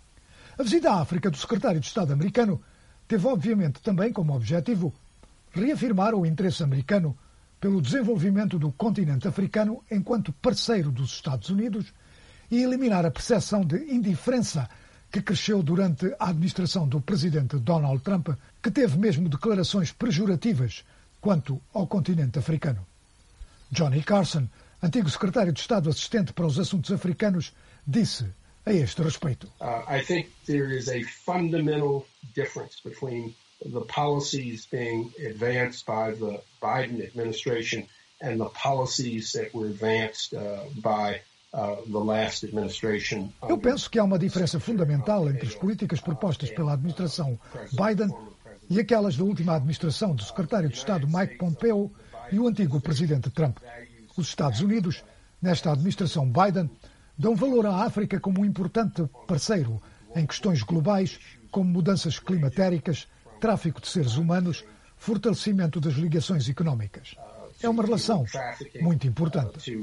[SPEAKER 2] A visita à África do secretário de Estado americano teve obviamente também como objetivo reafirmar o interesse americano pelo desenvolvimento do continente africano enquanto parceiro dos Estados Unidos e eliminar a percepção de indiferença que cresceu durante a administração do presidente Donald Trump, que teve mesmo declarações pejorativas quanto ao continente africano. Johnny Carson, antigo secretário de Estado assistente para os assuntos africanos, disse a este respeito.
[SPEAKER 15] Uh, I think there is a fundamental difference between the policies being advanced by the Biden administration and the policies that were advanced uh, by uh, the last administration.
[SPEAKER 2] Eu penso que há uma diferença fundamental entre as políticas propostas pela administração Biden e aquelas da última administração do secretário de Estado Mike Pompeo e o antigo presidente Trump. Os Estados Unidos, nesta administração Biden, dão valor à África como um importante parceiro em questões globais como mudanças climatéricas, tráfico de seres humanos, fortalecimento das ligações económicas. É uma relação muito importante.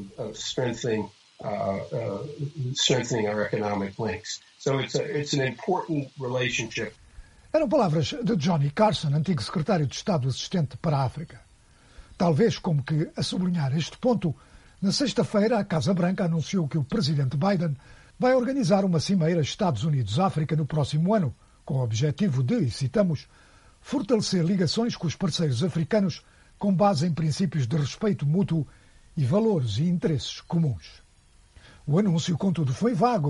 [SPEAKER 2] Eram palavras de Johnny Carson, antigo secretário de Estado assistente para a África. Talvez como que a sublinhar este ponto, na sexta-feira a Casa Branca anunciou que o presidente Biden vai organizar uma cimeira Estados Unidos-África no próximo ano, com o objetivo de, e citamos, fortalecer ligações com os parceiros africanos com base em princípios de respeito mútuo e valores e interesses comuns. O anúncio, contudo, foi vago,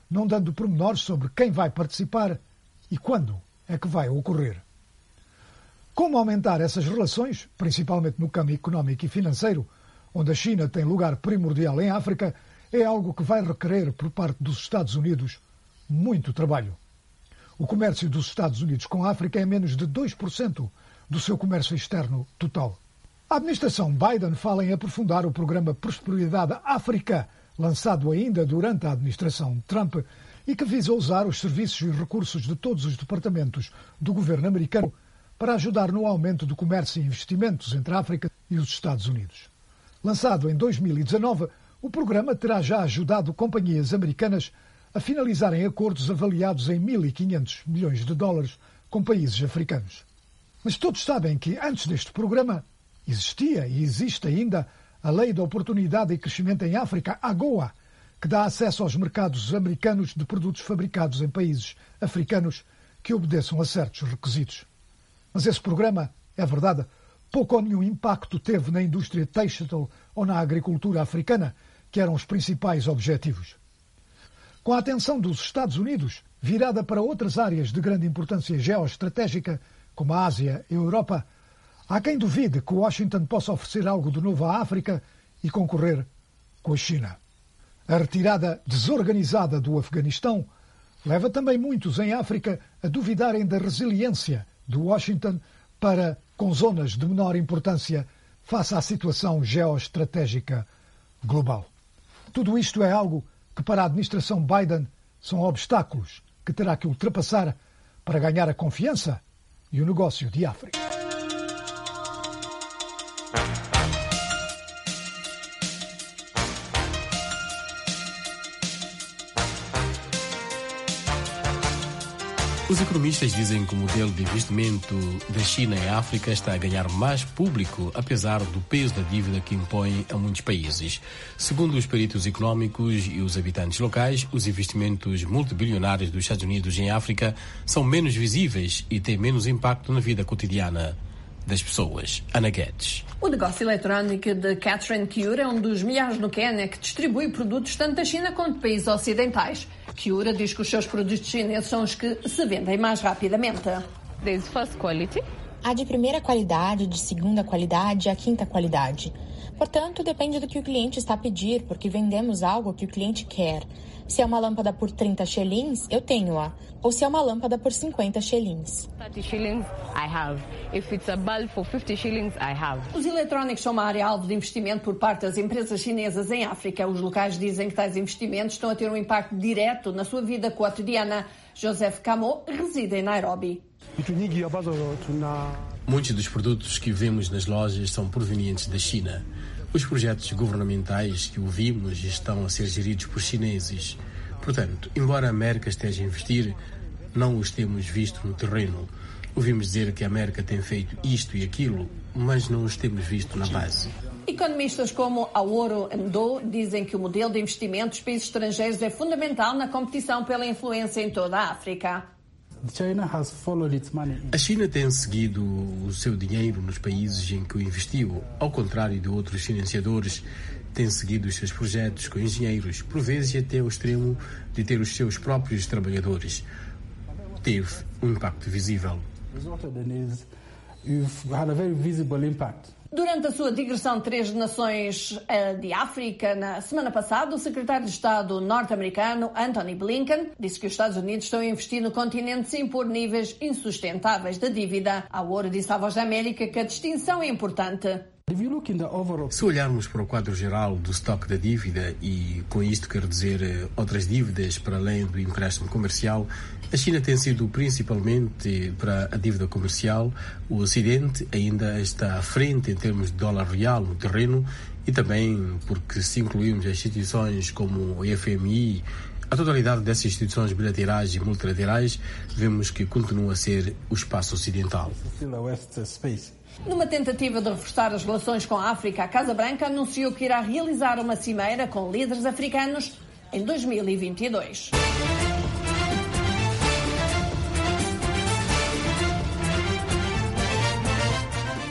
[SPEAKER 2] não dando pormenores sobre quem vai participar e quando é que vai ocorrer. Como aumentar essas relações, principalmente no campo económico e financeiro, onde a China tem lugar primordial em África, é algo que vai requerer, por parte dos Estados Unidos, muito trabalho. O comércio dos Estados Unidos com a África é menos de dois por cento do seu comércio externo total. A administração Biden fala em aprofundar o programa Prosperidade África, lançado ainda durante a administração Trump, e que visa usar os serviços e recursos de todos os departamentos do governo americano para ajudar no aumento do comércio e investimentos entre a África e os Estados Unidos. Lançado em dois mil e dezanove, o programa terá já ajudado companhias americanas a finalizarem acordos avaliados em mil e quinhentos milhões de dólares com países africanos. Mas todos sabem que antes deste programa existia e existe ainda a Lei da Oportunidade e Crescimento em África, AGOA, que dá acesso aos mercados americanos de produtos fabricados em países africanos que obedeçam a certos requisitos. Mas esse programa, é verdade, pouco ou nenhum impacto teve na indústria têxtil ou na agricultura africana, que eram os principais objetivos. Com a atenção dos Estados Unidos virada para outras áreas de grande importância geoestratégica, como a Ásia e a Europa, há quem duvide que Washington possa oferecer algo de novo à África e concorrer com a China. A retirada desorganizada do Afeganistão leva também muitos em África a duvidarem da resiliência de Washington para, com zonas de menor importância, face à situação geoestratégica global. Tudo isto é algo que para a administração Biden são obstáculos que terá que ultrapassar para ganhar a confiança e o negócio de África.
[SPEAKER 1] Os economistas dizem que o modelo de investimento da China em África está a ganhar mais público, apesar do peso da dívida que impõe a muitos países. Segundo os peritos económicos e os habitantes locais, os investimentos multibilionários dos Estados Unidos em África são menos visíveis e têm menos impacto na vida cotidiana das pessoas. Ana Guedes.
[SPEAKER 16] O negócio eletrónico de Catherine Cure é um dos milhares no Quênia que distribui produtos tanto da China quanto de países ocidentais. Cure diz que os seus produtos chineses são os que se vendem mais rapidamente.
[SPEAKER 17] There's first quality.
[SPEAKER 19] Há de primeira qualidade, de segunda qualidade e a quinta qualidade. Portanto, depende do que o cliente está a pedir, porque vendemos algo que o cliente quer. Se é uma lâmpada por trinta shillings, eu tenho-a. Ou se é uma lâmpada por cinquenta shillings.
[SPEAKER 17] thirty shillings, I have. If it's a bulb for fifty shillings, I have.
[SPEAKER 16] Os eletrónicos são uma área-alvo de investimento por parte das empresas chinesas em África. Os locais dizem que tais investimentos estão a ter um impacto direto na sua vida cotidiana. Joseph Camo reside em Nairobi.
[SPEAKER 1] Muitos dos produtos que vemos nas lojas são provenientes da China. Os projetos governamentais que ouvimos estão a ser geridos por chineses. Portanto, embora a América esteja a investir, não os temos visto no terreno. Ouvimos dizer que a América tem feito isto e aquilo, mas não os temos visto na base.
[SPEAKER 16] Economistas como Aoro Ndo dizem que o modelo de investimento dos países estrangeiros é fundamental na competição pela influência em toda a África.
[SPEAKER 1] A China tem seguido o seu dinheiro nos países em que o investiu, ao contrário de outros financiadores, tem seguido os seus projetos com engenheiros, por vezes até ao extremo de ter os seus próprios trabalhadores. Teve um impacto visível.
[SPEAKER 16] Durante a sua digressão de três nações de África na semana passada, o secretário de Estado norte-americano Antony Blinken disse que os Estados Unidos estão a investir no continente sem impor níveis insustentáveis de dívida. A Ouro disse à Voz da América que a distinção é importante.
[SPEAKER 1] Se olharmos para o quadro geral do estoque da dívida, e com isto quero dizer outras dívidas para além do empréstimo comercial, a China tem sido principalmente para a dívida comercial. O Ocidente ainda está à frente em termos de dólar real no terreno, e também porque, se incluirmos as instituições como o F M I, a totalidade dessas instituições bilaterais e multilaterais, vemos que continua a ser o espaço ocidental.
[SPEAKER 16] Numa tentativa de reforçar as relações com a África, a Casa Branca anunciou que irá realizar uma cimeira com líderes africanos em dois mil e vinte e dois.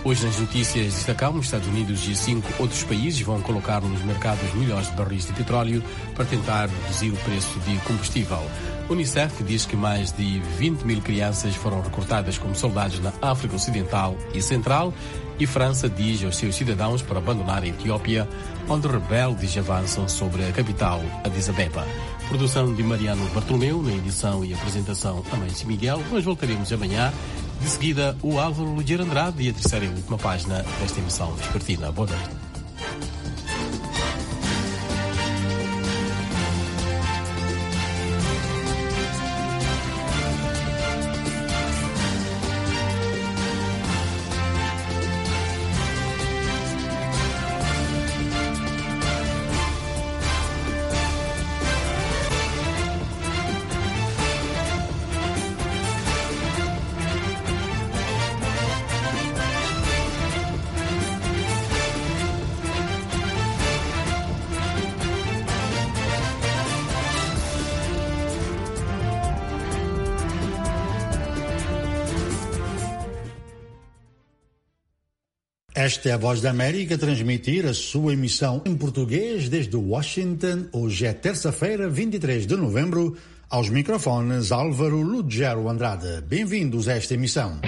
[SPEAKER 1] Hoje nas notícias destacamos: Estados Unidos e cinco outros países vão colocar nos mercados milhões de barris de petróleo para tentar reduzir o preço de combustível. O Unicef diz que mais de vinte mil crianças foram recrutadas como soldados na África Ocidental e Central, e França diz aos seus cidadãos para abandonar a Etiópia, onde rebeldes avançam sobre a capital, Addis Abeba. Produção de Mariano Bartolomeu, na edição e apresentação Amâncio Miguel. Nós voltaremos amanhã. De seguida, o Álvaro Ludier Andrade e a terceira e última página desta emissão vespertina. Boa noite.
[SPEAKER 18] Esta é a Voz da América a transmitir a sua emissão em português desde Washington. Hoje é terça-feira, vinte e três de novembro. Aos microfones, Álvaro Lugero Andrade. Bem-vindos a esta emissão.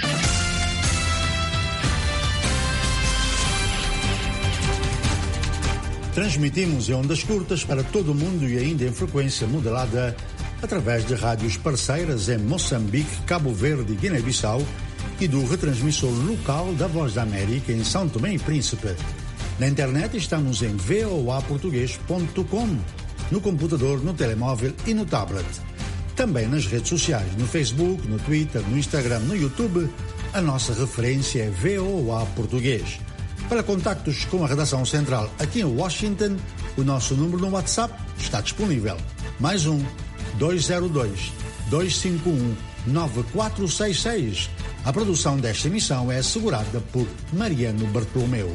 [SPEAKER 18] Transmitimos em ondas curtas para todo o mundo e ainda em frequência modulada através de rádios parceiras em Moçambique, Cabo Verde e Guiné-Bissau, e do retransmissor local da Voz da América em São Tomé e Príncipe. Na internet estamos em v o a português ponto com, no computador, no telemóvel e no tablet. Também nas redes sociais, no Facebook, no Twitter, no Instagram, no YouTube, a nossa referência é V O A Português. Para contactos com a redação central aqui em Washington, o nosso número no WhatsApp está disponível. Mais um, dois zero dois, dois cinco um, nove quatro seis seis. A produção desta emissão é assegurada por Mariano Bartolomeu.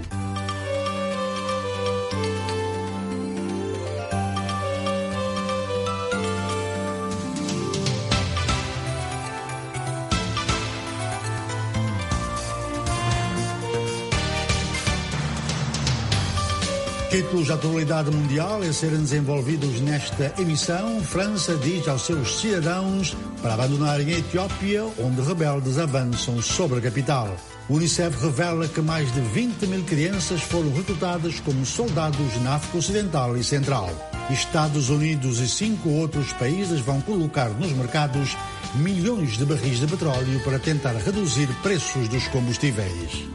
[SPEAKER 18] Títulos de atualidade mundial a serem desenvolvidos nesta emissão. França diz aos seus cidadãos para abandonarem a Etiópia, onde rebeldes avançam sobre a capital. O Unicef revela que mais de vinte mil crianças foram recrutadas como soldados na África Ocidental e Central. Estados Unidos e cinco outros países vão colocar nos mercados milhões de barris de petróleo para tentar reduzir preços dos combustíveis.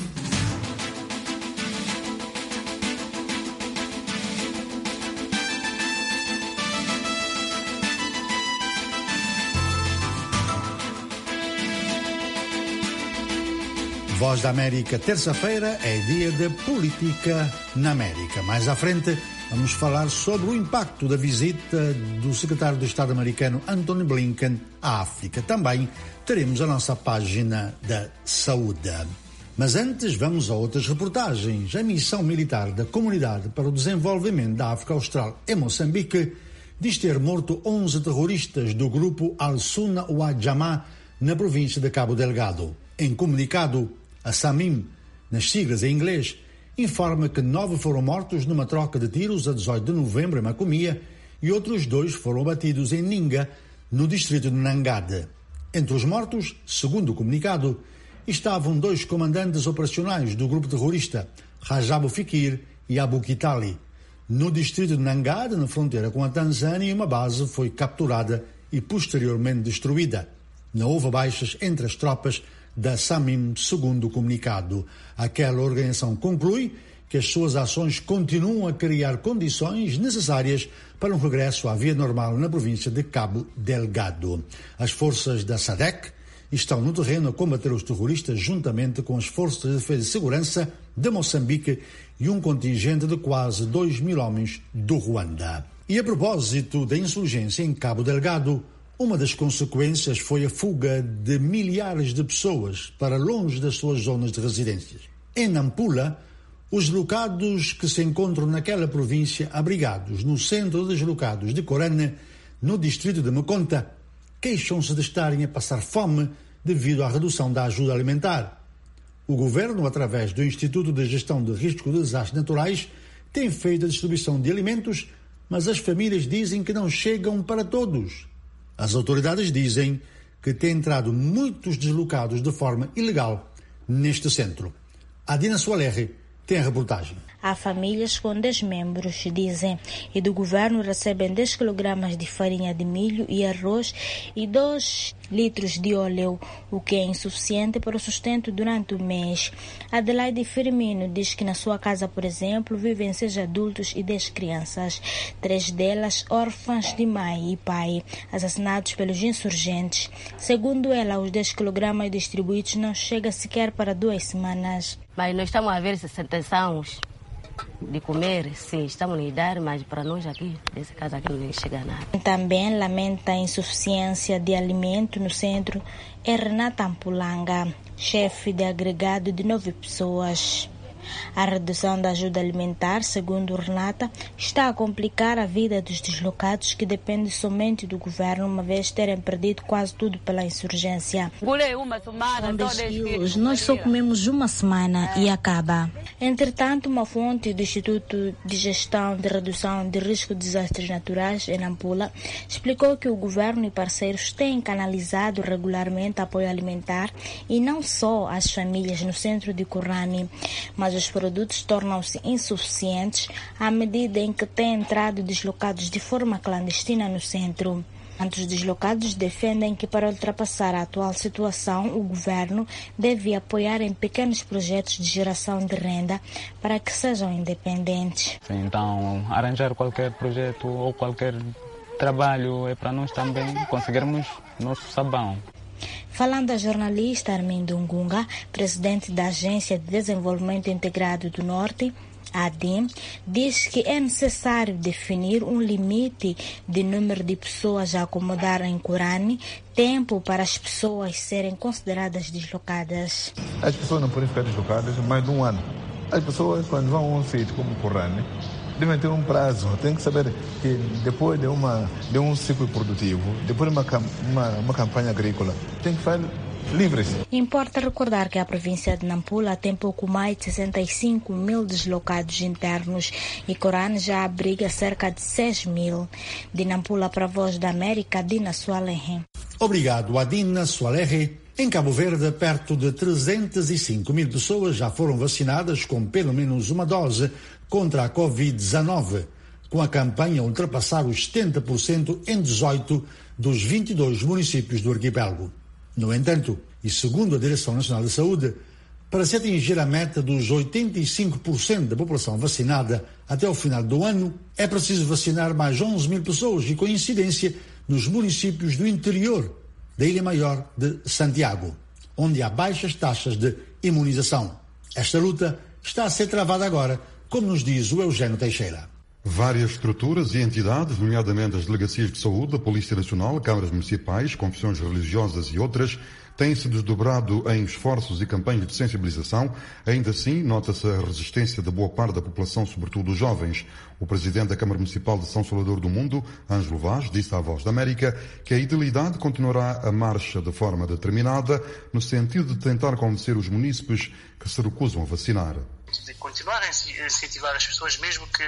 [SPEAKER 18] Voz da América, terça-feira, é dia de política na América. Mais à frente, vamos falar sobre o impacto da visita do secretário de Estado americano Antony Blinken à África. Também teremos a nossa página da saúde. Mas antes, vamos a outras reportagens. A missão militar da Comunidade para o Desenvolvimento da África Austral em Moçambique diz ter morto onze terroristas do grupo Al-Sunna wa Jamaa na província de Cabo Delgado. Em comunicado, a SAMIM, nas siglas em inglês, informa que nove foram mortos numa troca de tiros a dezoito de novembro em Macomia e outros dois foram abatidos em Ninga, no distrito de Nangade. Entre os mortos, segundo o comunicado, estavam dois comandantes operacionais do grupo terrorista, Rajabu Fikir e Abu Kitali. No distrito de Nangade, na fronteira com a Tanzânia, uma base foi capturada e posteriormente destruída. Não houve baixas entre as tropas da SAMIM, segundo o comunicado. Aquela organização conclui que as suas ações continuam a criar condições necessárias para um regresso à via normal na província de Cabo Delgado. As forças da SADC estão no terreno a combater os terroristas juntamente com as forças de defesa e segurança de Moçambique e um contingente de quase dois mil homens do Ruanda. E a propósito da insurgência em Cabo Delgado, uma das consequências foi a fuga de milhares de pessoas para longe das suas zonas de residências. Em Nampula, os deslocados que se encontram naquela província, abrigados no centro de deslocados de Corane, no distrito de Meconta, queixam-se de estarem a passar fome devido à redução da ajuda alimentar. O Governo, através do Instituto de Gestão de Risco de Desastres Naturais, tem feito a distribuição de alimentos, mas as famílias dizem que não chegam para todos. As autoridades dizem que têm entrado muitos deslocados de forma ilegal neste centro. A Dina Soalerre tem a reportagem.
[SPEAKER 6] Há famílias com dez membros, dizem, e do governo recebem dez quilogramas de farinha de milho e arroz e dois litros de óleo, o que é insuficiente para o sustento durante o mês. Adelaide Firmino diz que na sua casa, por exemplo, vivem seis adultos e dez crianças, três delas órfãs de mãe e pai, assassinados pelos insurgentes. Segundo ela, os dez quilogramas distribuídos não chegam sequer para duas semanas.
[SPEAKER 3] Mas nós estamos a ver se tentações de comer, sim, estamos a dar, mas para nós aqui, nesse caso aqui não chega nada.
[SPEAKER 6] Também lamenta a insuficiência de alimento no centro é Renata Ampulanga, chefe de agregado de nove pessoas. A redução da ajuda alimentar, segundo Renata, está a complicar a vida dos deslocados que dependem somente do governo, uma vez terem perdido quase tudo pela insurgência.
[SPEAKER 19] Hoje nós só comemos uma semana e acaba.
[SPEAKER 6] Entretanto, uma fonte do Instituto de Gestão de Redução de Risco de Desastres Naturais, em Nampula, explicou que o governo e parceiros têm canalizado regularmente apoio alimentar e não só às famílias no centro de Corrane, mas os produtos tornam-se insuficientes à medida em que têm entrado deslocados de forma clandestina no centro. Os deslocados defendem que, para ultrapassar a atual situação, o governo deve apoiar em pequenos projetos de geração de renda para que sejam independentes.
[SPEAKER 7] Sim, então, arranjar qualquer projeto ou qualquer trabalho é para nós também conseguirmos nosso sabão.
[SPEAKER 6] Falando a jornalista Armindo Ngunga, presidente da Agência de Desenvolvimento Integrado do Norte, A D I M, diz que é necessário definir um limite de número de pessoas a acomodar em Corrane, tempo para as pessoas serem consideradas deslocadas.
[SPEAKER 9] As pessoas não podem ficar deslocadas mais de um ano. As pessoas, quando vão a um sítio como Corrane, devem ter um prazo. Tem que saber que depois de, uma, de um ciclo produtivo, depois de uma, uma, uma campanha agrícola, tem que fazer livres.
[SPEAKER 6] Importa recordar que a província de Nampula tem pouco mais de sessenta e cinco mil deslocados internos e Corrane já abriga cerca de seis mil. De Nampula para a Voz da América, Dina Soalerre.
[SPEAKER 18] Obrigado a Dina Soalerre. Em Cabo Verde, perto de trezentas e cinco mil pessoas já foram vacinadas com pelo menos uma dose contra a covid dezenove, com a campanha a ultrapassar os setenta por cento em dezoito dos vinte e dois municípios do arquipélago. No entanto, e segundo a Direção Nacional de Saúde, para se atingir a meta dos oitenta e cinco por cento da população vacinada até o final do ano, é preciso vacinar mais onze mil pessoas e com incidência nos municípios do interior da Ilha Maior de Santiago, onde há baixas taxas de imunização. Esta luta está a ser travada agora, como nos diz o Eugênio Teixeira.
[SPEAKER 4] Várias estruturas e entidades, nomeadamente as delegacias de saúde, a Polícia Nacional, câmaras municipais, confissões religiosas e outras, têm-se desdobrado em esforços e campanhas de sensibilização. Ainda assim, nota-se a resistência da boa parte da população, sobretudo os jovens. O presidente da Câmara Municipal de São Salvador do Mundo, Ângelo Vaz, disse à Voz da América que a idilidade continuará a marcha de forma determinada, no sentido de tentar convencer os munícipes que se recusam a vacinar.
[SPEAKER 5] De continuar a incentivar as pessoas, mesmo que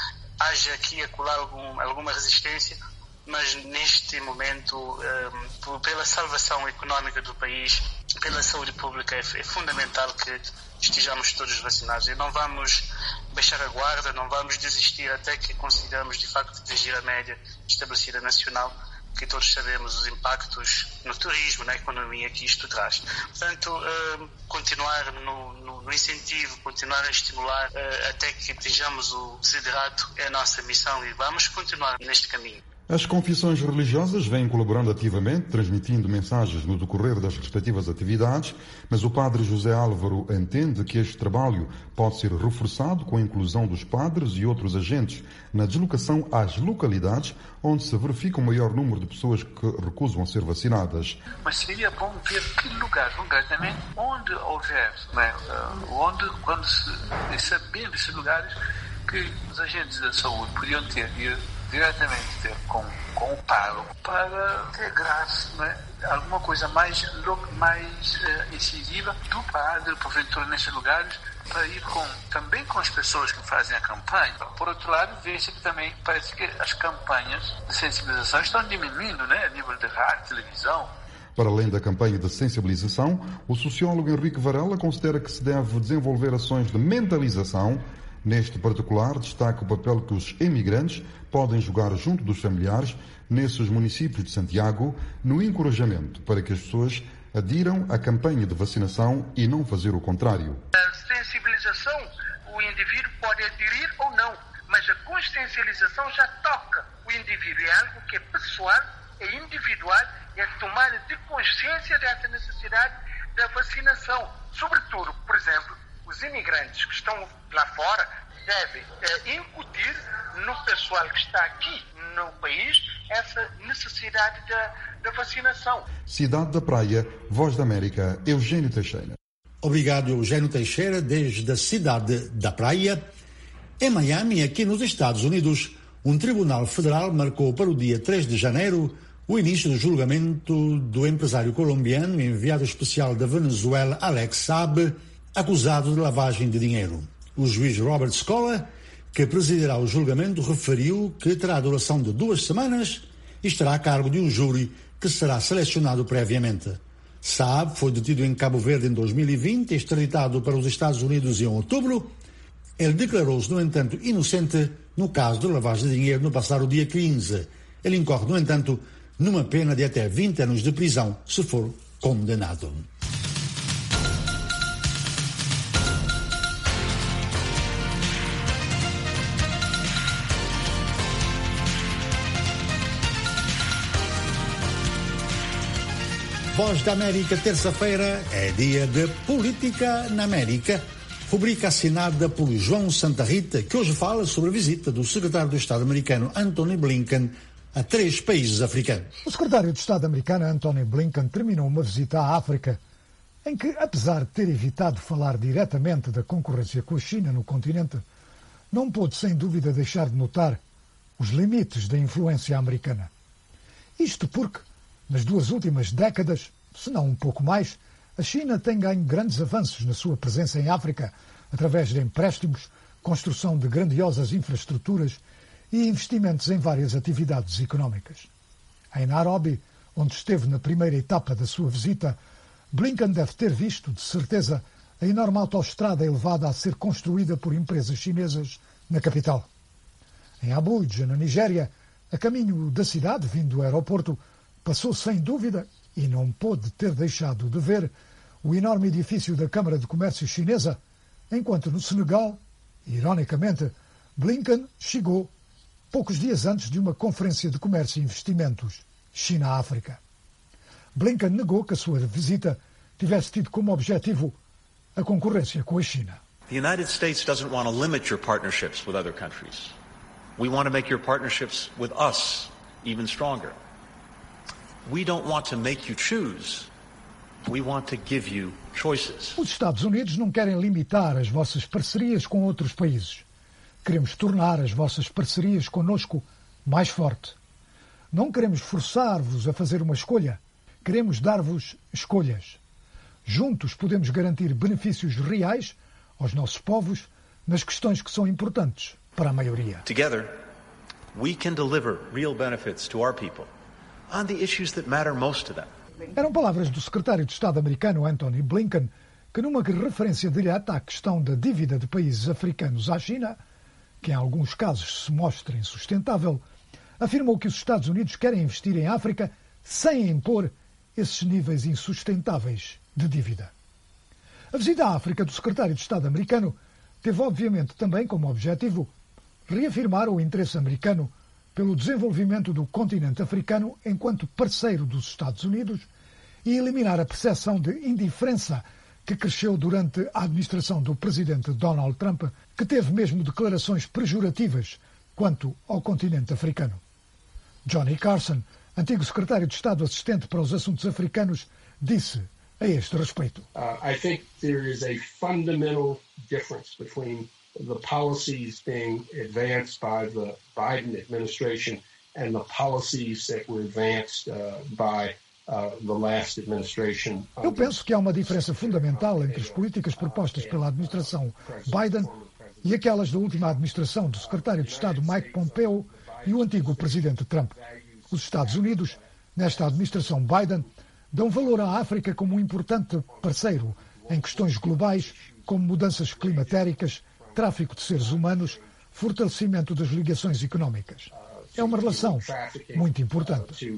[SPEAKER 5] haja aqui e acolá algum, alguma resistência, mas neste momento, um, pela salvação económica do país, pela saúde pública, é, é fundamental que estejamos todos vacinados. E não vamos baixar a guarda, não vamos desistir até que consigamos, de facto, atingir a média estabelecida nacional, que todos sabemos os impactos no turismo, na economia que isto traz. Portanto, uh, continuar no, no, no incentivo, continuar a estimular uh, até que atinjamos o desiderato é a nossa missão e vamos continuar neste caminho.
[SPEAKER 4] As confissões religiosas vêm colaborando ativamente, transmitindo mensagens no decorrer das respectivas atividades, mas o padre José Álvaro entende que este trabalho pode ser reforçado com a inclusão dos padres e outros agentes na deslocação às localidades onde se verifica um maior número de pessoas que recusam a ser vacinadas.
[SPEAKER 5] Mas seria bom ver que lugar, concretamente, onde houver, né, onde, quando se saber desses lugares, que os agentes da saúde podiam ter diretamente ter com, com o pago para integrar-se, não é? Alguma coisa mais, mais uh, incisiva do padre, porventura, nesses lugares, para ir com, também com as pessoas que fazem a campanha. Por outro lado, vê-se que também parece que as campanhas de sensibilização estão diminuindo, né, a nível de rádio, televisão.
[SPEAKER 4] Para além da campanha de sensibilização, o sociólogo Henrique Varela considera que se deve desenvolver ações de mentalização. Neste particular, destaca o papel que os emigrantes podem jogar junto dos familiares nesses municípios de Santiago, no encorajamento para que as pessoas adiram à campanha de vacinação e não fazer o contrário.
[SPEAKER 5] A sensibilização, o indivíduo pode aderir ou não, mas a consciencialização já toca o indivíduo. É algo que é pessoal, é individual, é a tomada de consciência dessa necessidade da vacinação. Sobretudo, por exemplo, os imigrantes que estão lá fora devem é, incutir no pessoal que está aqui no país essa necessidade da, da vacinação.
[SPEAKER 4] Cidade da Praia, Voz da América, Eugênio Teixeira.
[SPEAKER 18] Obrigado, Eugênio Teixeira, desde a Cidade da Praia. Em Miami, aqui nos Estados Unidos, um tribunal federal marcou para o dia três de janeiro o início do julgamento do empresário colombiano e enviado especial da Venezuela, Alex Saab, acusado de lavagem de dinheiro. O juiz Robert Scola, que presidirá o julgamento, referiu que terá a duração de duas semanas e estará a cargo de um júri que será selecionado previamente. Saab foi detido em Cabo Verde em dois mil e vinte e extraditado para os Estados Unidos em outubro. Ele declarou-se, no entanto, inocente no caso de lavagem de dinheiro no passado dia quinze. Ele incorre, no entanto, numa pena de até vinte anos de prisão, se for condenado. Voz da América, terça-feira, é dia de Política na América, rubrica assinada por João Santa Rita, que hoje fala sobre a visita do secretário de Estado americano Antony Blinken a três países africanos.
[SPEAKER 2] O secretário de Estado americano Antony Blinken terminou uma visita à África em que, apesar de ter evitado falar diretamente da concorrência com a China no continente, não pôde sem dúvida deixar de notar os limites da influência americana. Isto porque, nas duas últimas décadas, se não um pouco mais, a China tem ganho grandes avanços na sua presença em África através de empréstimos, construção de grandiosas infraestruturas e investimentos em várias atividades económicas. Em Nairobi, onde esteve na primeira etapa da sua visita, Blinken deve ter visto, de certeza, a enorme autoestrada elevada a ser construída por empresas chinesas na capital. Em Abuja, na Nigéria, a caminho da cidade, vindo do aeroporto, passou sem dúvida, e não pôde ter deixado de ver, o enorme edifício da Câmara de Comércio Chinesa, enquanto no Senegal, ironicamente, Blinken chegou poucos dias antes de uma conferência de comércio e investimentos China-África. Blinken negou que a sua visita tivesse tido como objetivo a concorrência com a China.
[SPEAKER 14] The United States doesn't want to limit your partnerships with other countries. We want to make your partnerships with us even stronger. We don't want to make you choose. We want to give you choices.
[SPEAKER 2] Os Estados Unidos não querem limitar as vossas parcerias com outros países. Queremos tornar as vossas parcerias conosco mais forte. Não queremos forçar-vos a fazer uma escolha. Queremos dar-vos escolhas. Juntos podemos garantir benefícios reais aos nossos povos nas questões que são importantes para a maioria.
[SPEAKER 14] Together, we can deliver real benefits to our people on the issues that matter most to them.
[SPEAKER 2] Eram palavras do secretário de Estado americano Antony Blinken, que numa referência direta à questão da dívida de países africanos à China, que em alguns casos se mostra insustentável, afirmou que os Estados Unidos querem investir em África sem impor esses níveis insustentáveis de dívida. A visita à África do secretário de Estado americano teve obviamente também como objetivo reafirmar o interesse americano pelo desenvolvimento do continente africano enquanto parceiro dos Estados Unidos e eliminar a percepção de indiferença que cresceu durante a administração do presidente Donald Trump, que teve mesmo declarações pejorativas quanto ao continente africano. Johnny Carson, antigo secretário de Estado assistente para os assuntos africanos, disse a este respeito.
[SPEAKER 15] Uh, I think there is a fundamental difference between the policies being advanced by the Biden administration and the policies that were advanced uh, by uh, the last administration.
[SPEAKER 2] Eu penso que há uma diferença fundamental entre as políticas propostas pela administração Biden e aquelas da última administração do secretário de Estado Mike Pompeo e o antigo presidente Trump. Os Estados Unidos, nesta administração Biden, dão valor à África como um importante parceiro em questões globais como mudanças climatéricas, tráfico de seres humanos, fortalecimento das ligações económicas. É uma relação muito importante.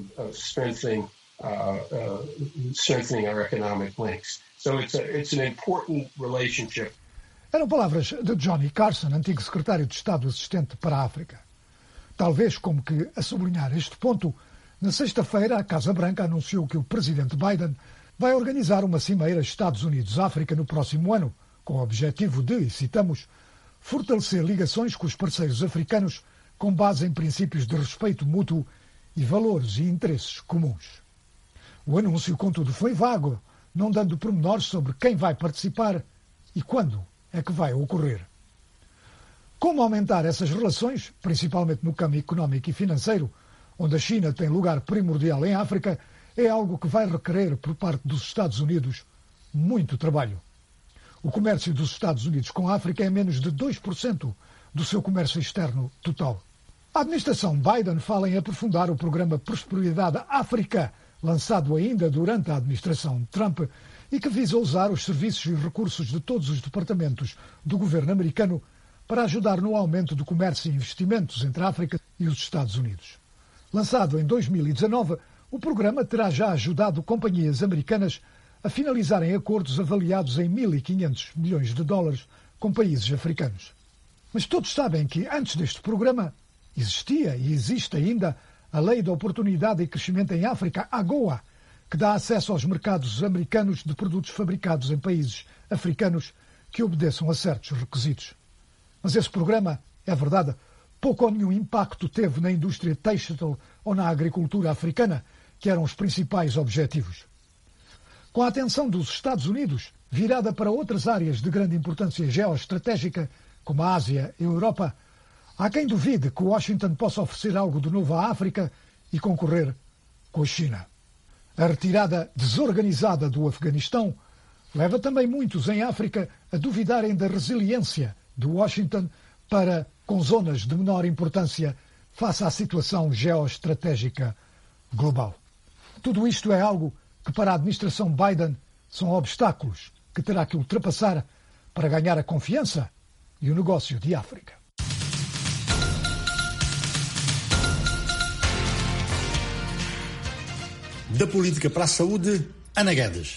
[SPEAKER 2] Eram palavras de Johnny Carson, antigo secretário de Estado assistente para a África. Talvez como que a sublinhar este ponto, na sexta-feira a Casa Branca anunciou que o presidente Biden vai organizar uma cimeira Estados Unidos-África no próximo ano, com o objetivo de, e citamos, fortalecer ligações com os parceiros africanos com base em princípios de respeito mútuo e valores e interesses comuns. O anúncio, contudo, foi vago, não dando pormenores sobre quem vai participar e quando é que vai ocorrer. Como aumentar essas relações, principalmente no campo económico e financeiro, onde a China tem lugar primordial em África, é algo que vai requerer, por parte dos Estados Unidos, muito trabalho. O comércio dos Estados Unidos com a África é menos de dois por cento do seu comércio externo total. A administração Biden fala em aprofundar o programa Prosperidade África, lançado ainda durante a administração Trump, e que visa usar os serviços e recursos de todos os departamentos do governo americano para ajudar no aumento do comércio e investimentos entre a África e os Estados Unidos. Lançado em dois mil e dezanove, o programa terá já ajudado companhias americanas a finalizarem acordos avaliados em mil e quinhentos milhões de dólares com países africanos. Mas todos sabem que, antes deste programa, existia e existe ainda a Lei da Oportunidade e Crescimento em África, AGOA, que dá acesso aos mercados americanos de produtos fabricados em países africanos que obedeçam a certos requisitos. Mas esse programa, é verdade, pouco ou nenhum impacto teve na indústria têxtil ou na agricultura africana, que eram os principais objetivos. Com a atenção dos Estados Unidos virada para outras áreas de grande importância geoestratégica, como a Ásia e a Europa, há quem duvide que Washington possa oferecer algo de novo à África e concorrer com a China. A retirada desorganizada do Afeganistão leva também muitos em África a duvidarem da resiliência de Washington para com zonas de menor importância face à situação geoestratégica global. Tudo isto é algo que para a administração Biden são obstáculos que terá que ultrapassar para ganhar a confiança e o negócio de África.
[SPEAKER 18] Da política para a saúde, Ana Guedes.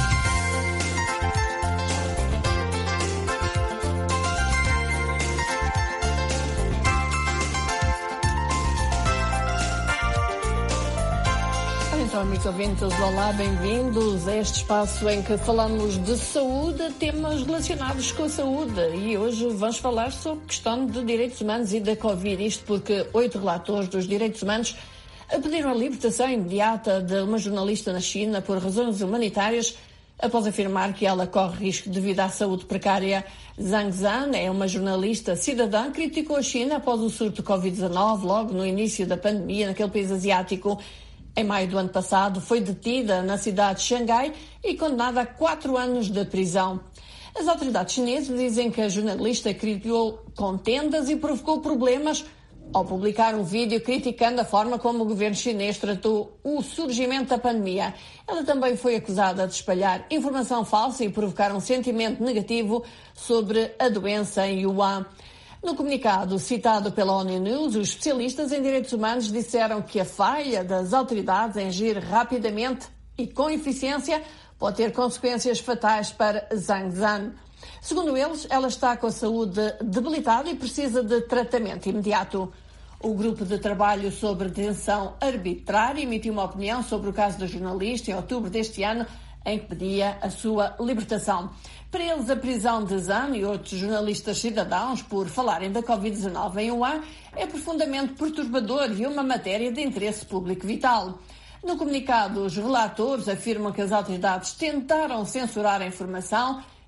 [SPEAKER 16] Então, amigos ouvintes, olá, bem-vindos a este espaço em que falamos de saúde, temas relacionados com a saúde. E hoje vamos falar sobre questão de direitos humanos e da Covid. Isto porque oito relatores dos direitos humanos pediram a libertação imediata de uma jornalista na China por razões humanitárias, após afirmar que ela corre risco devido à saúde precária. Zhang Zhan é uma jornalista cidadã que criticou a China após o surto de covid dezanove, logo no início da pandemia naquele país asiático. Em maio do ano passado, foi detida na cidade de Xangai e condenada a quatro anos de prisão. As autoridades chinesas dizem que a jornalista criou contendas e provocou problemas ao publicar um vídeo criticando a forma como o governo chinês tratou o surgimento da pandemia. Ela também foi acusada de espalhar informação falsa e provocar um sentimento negativo sobre a doença em Wuhan. No comunicado citado pela ONU News, os especialistas em direitos humanos disseram que a falha das autoridades em agir rapidamente e com eficiência pode ter consequências fatais para Zhang Zhan. Segundo eles, ela está com a saúde debilitada e precisa de tratamento imediato. O grupo de trabalho sobre detenção arbitrária emitiu uma opinião sobre o caso da jornalista em outubro deste ano, em que pedia a sua libertação. Para eles, a prisão de Zhan e outros jornalistas cidadãos por falarem da covid dezanove em Wuhan é profundamente perturbador e uma matéria de interesse público vital. No comunicado, os relatores afirmam que as autoridades tentaram censurar a informação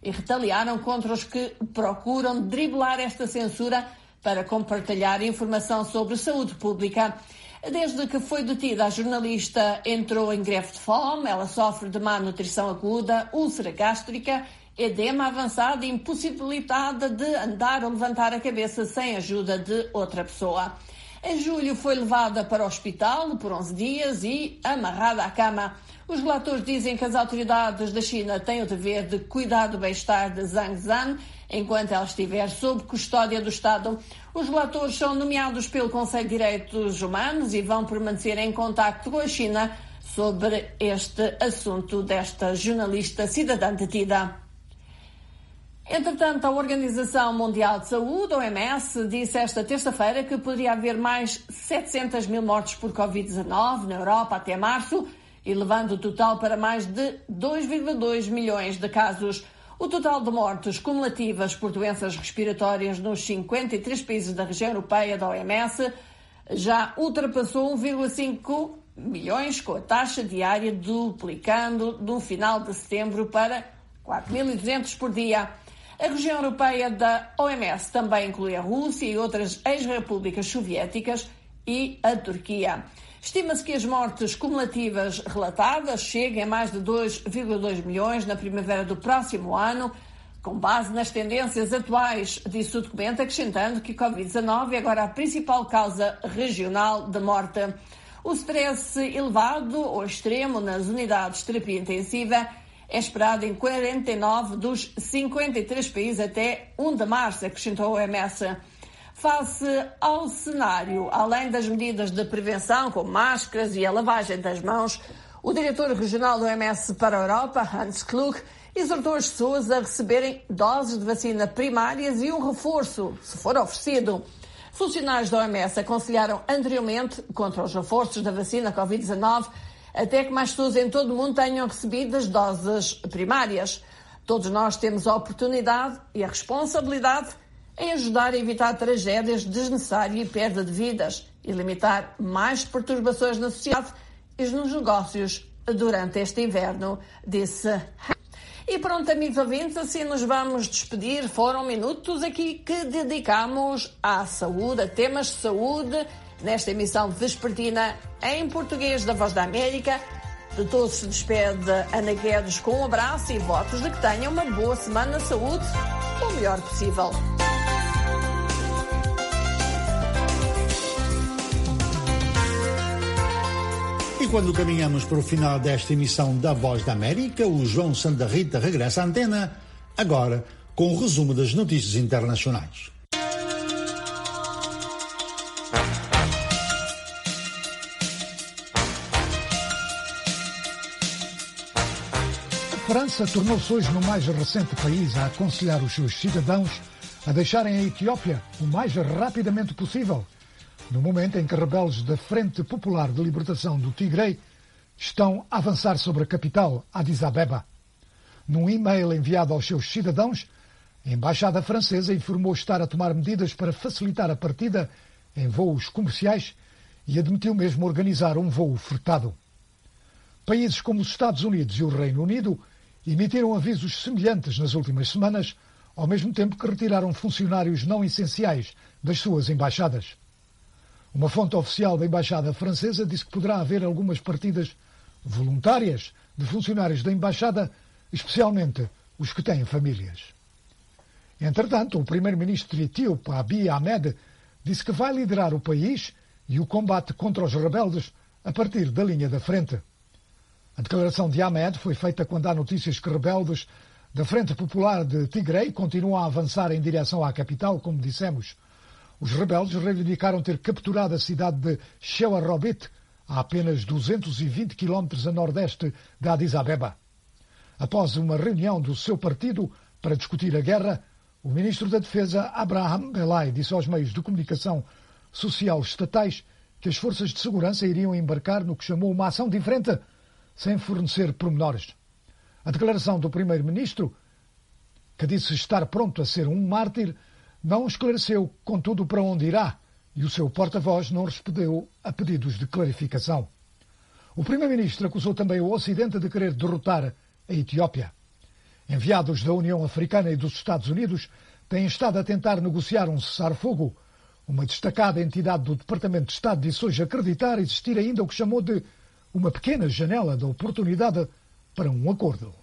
[SPEAKER 16] e retaliaram contra os que procuram driblar esta censura para compartilhar informação sobre saúde pública. Desde que foi detida, a jornalista entrou em greve de fome, ela sofre de má nutrição aguda, úlcera gástrica, edema avançado e impossibilitada de andar ou levantar a cabeça sem ajuda de outra pessoa. Em julho foi levada para o hospital por onze dias e amarrada à cama. Os relatores dizem que as autoridades da China têm o dever de cuidar do bem-estar de Zhang Zhan enquanto ela estiver sob custódia do Estado. Os relatores são nomeados pelo Conselho de Direitos Humanos e vão permanecer em contacto com a China sobre este assunto desta jornalista cidadã detida. Entretanto, a Organização Mundial de Saúde, O M S, disse esta terça-feira que poderia haver mais setecentos mil mortes por covid dezanove na Europa até março, elevando o total para mais de dois vírgula dois milhões de casos. O total de mortes cumulativas por doenças respiratórias nos cinquenta e três países da região europeia da O M S já ultrapassou um vírgula cinco milhões, com a taxa diária duplicando no final de setembro para quatro mil e duzentos por dia. A região europeia da O M S também inclui a Rússia e outras ex-repúblicas soviéticas e a Turquia. Estima-se que as mortes cumulativas relatadas cheguem a mais de dois vírgula dois milhões na primavera do próximo ano, com base nas tendências atuais, disse o documento, acrescentando que a covid dezanove é agora a principal causa regional de morte. O stress elevado ou extremo nas unidades de terapia intensiva é esperado em quarenta e nove dos cinquenta e três países até primeiro de março, acrescentou a O M S. Face ao cenário, além das medidas de prevenção, como máscaras e a lavagem das mãos, o diretor regional do O M S para a Europa, Hans Klug, exortou as pessoas a receberem doses de vacina primárias e um reforço, se for oferecido. Funcionários da O M S aconselharam anteriormente contra os reforços da vacina covid dezanove até que mais pessoas em todo o mundo tenham recebido as doses primárias. Todos nós temos a oportunidade e a responsabilidade em ajudar a evitar tragédias desnecessárias e perda de vidas e limitar mais perturbações na sociedade e nos negócios durante este inverno, disse. E pronto, amigos ouvintes, assim nos vamos despedir. Foram minutos aqui que dedicamos à saúde, a temas de saúde, nesta emissão vespertina em português da Voz da América. De todos se despede Ana Guedes com um abraço e votos de que tenham uma boa semana de saúde, o melhor possível.
[SPEAKER 18] E quando caminhamos para o final desta emissão da Voz da América, o João Santa Rita regressa à antena, agora com o resumo das notícias internacionais.
[SPEAKER 2] A França tornou-se hoje no mais recente país a aconselhar os seus cidadãos a deixarem a Etiópia o mais rapidamente possível, no momento em que rebeldes da Frente Popular de Libertação do Tigre estão a avançar sobre a capital, Addis Abeba. Num e-mail enviado aos seus cidadãos, a Embaixada Francesa informou estar a tomar medidas para facilitar a partida em voos comerciais e admitiu mesmo organizar um voo furtado. Países como os Estados Unidos e o Reino Unido emitiram avisos semelhantes nas últimas semanas, ao mesmo tempo que retiraram funcionários não essenciais das suas embaixadas. Uma fonte oficial da Embaixada Francesa disse que poderá haver algumas partidas voluntárias de funcionários da Embaixada, especialmente os que têm famílias. Entretanto, o primeiro-ministro etíope Abiy Ahmed disse que vai liderar o país e o combate contra os rebeldes a partir da linha da frente. A declaração de Ahmed foi feita quando há notícias que rebeldes da Frente Popular de Tigre continuam a avançar em direção à capital, como dissemos. Os rebeldes reivindicaram ter capturado a cidade de Shewarobit, a apenas duzentos e vinte quilómetros a nordeste de Addis Abeba. Após uma reunião do seu partido para discutir a guerra, o ministro da Defesa, Abraham Belay, disse aos meios de comunicação social estatais que as forças de segurança iriam embarcar no que chamou uma ação diferente, sem fornecer pormenores. A declaração do primeiro-ministro, que disse estar pronto a ser um mártir, não esclareceu, contudo, para onde irá, e o seu porta-voz não respondeu a pedidos de clarificação. O primeiro-ministro acusou também o Ocidente de querer derrotar a Etiópia. Enviados da União Africana e dos Estados Unidos têm estado a tentar negociar um cessar-fogo. Uma destacada entidade do Departamento de Estado disse hoje acreditar existir ainda o que chamou de uma pequena janela de oportunidade para um acordo.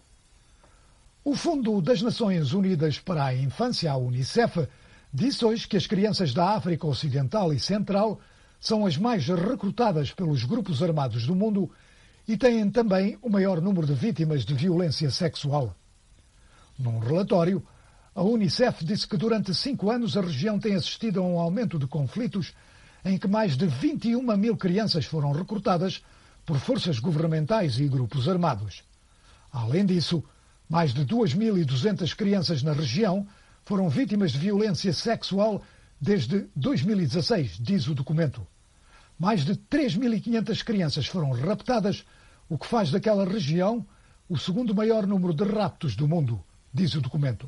[SPEAKER 2] O Fundo das Nações Unidas para a Infância, a Unicef, disse hoje que as crianças da África Ocidental e Central são as mais recrutadas pelos grupos armados do mundo e têm também o maior número de vítimas de violência sexual. Num relatório, a Unicef disse que durante cinco anos a região tem assistido a um aumento de conflitos em que mais de vinte e uma mil crianças foram recrutadas por forças governamentais e grupos armados. Além disso, mais de duas mil e duzentas crianças na região foram vítimas de violência sexual desde dois mil e dezasseis, diz o documento. Mais de três mil e quinhentas crianças foram raptadas, o que faz daquela região o segundo maior número de raptos do mundo, diz o documento.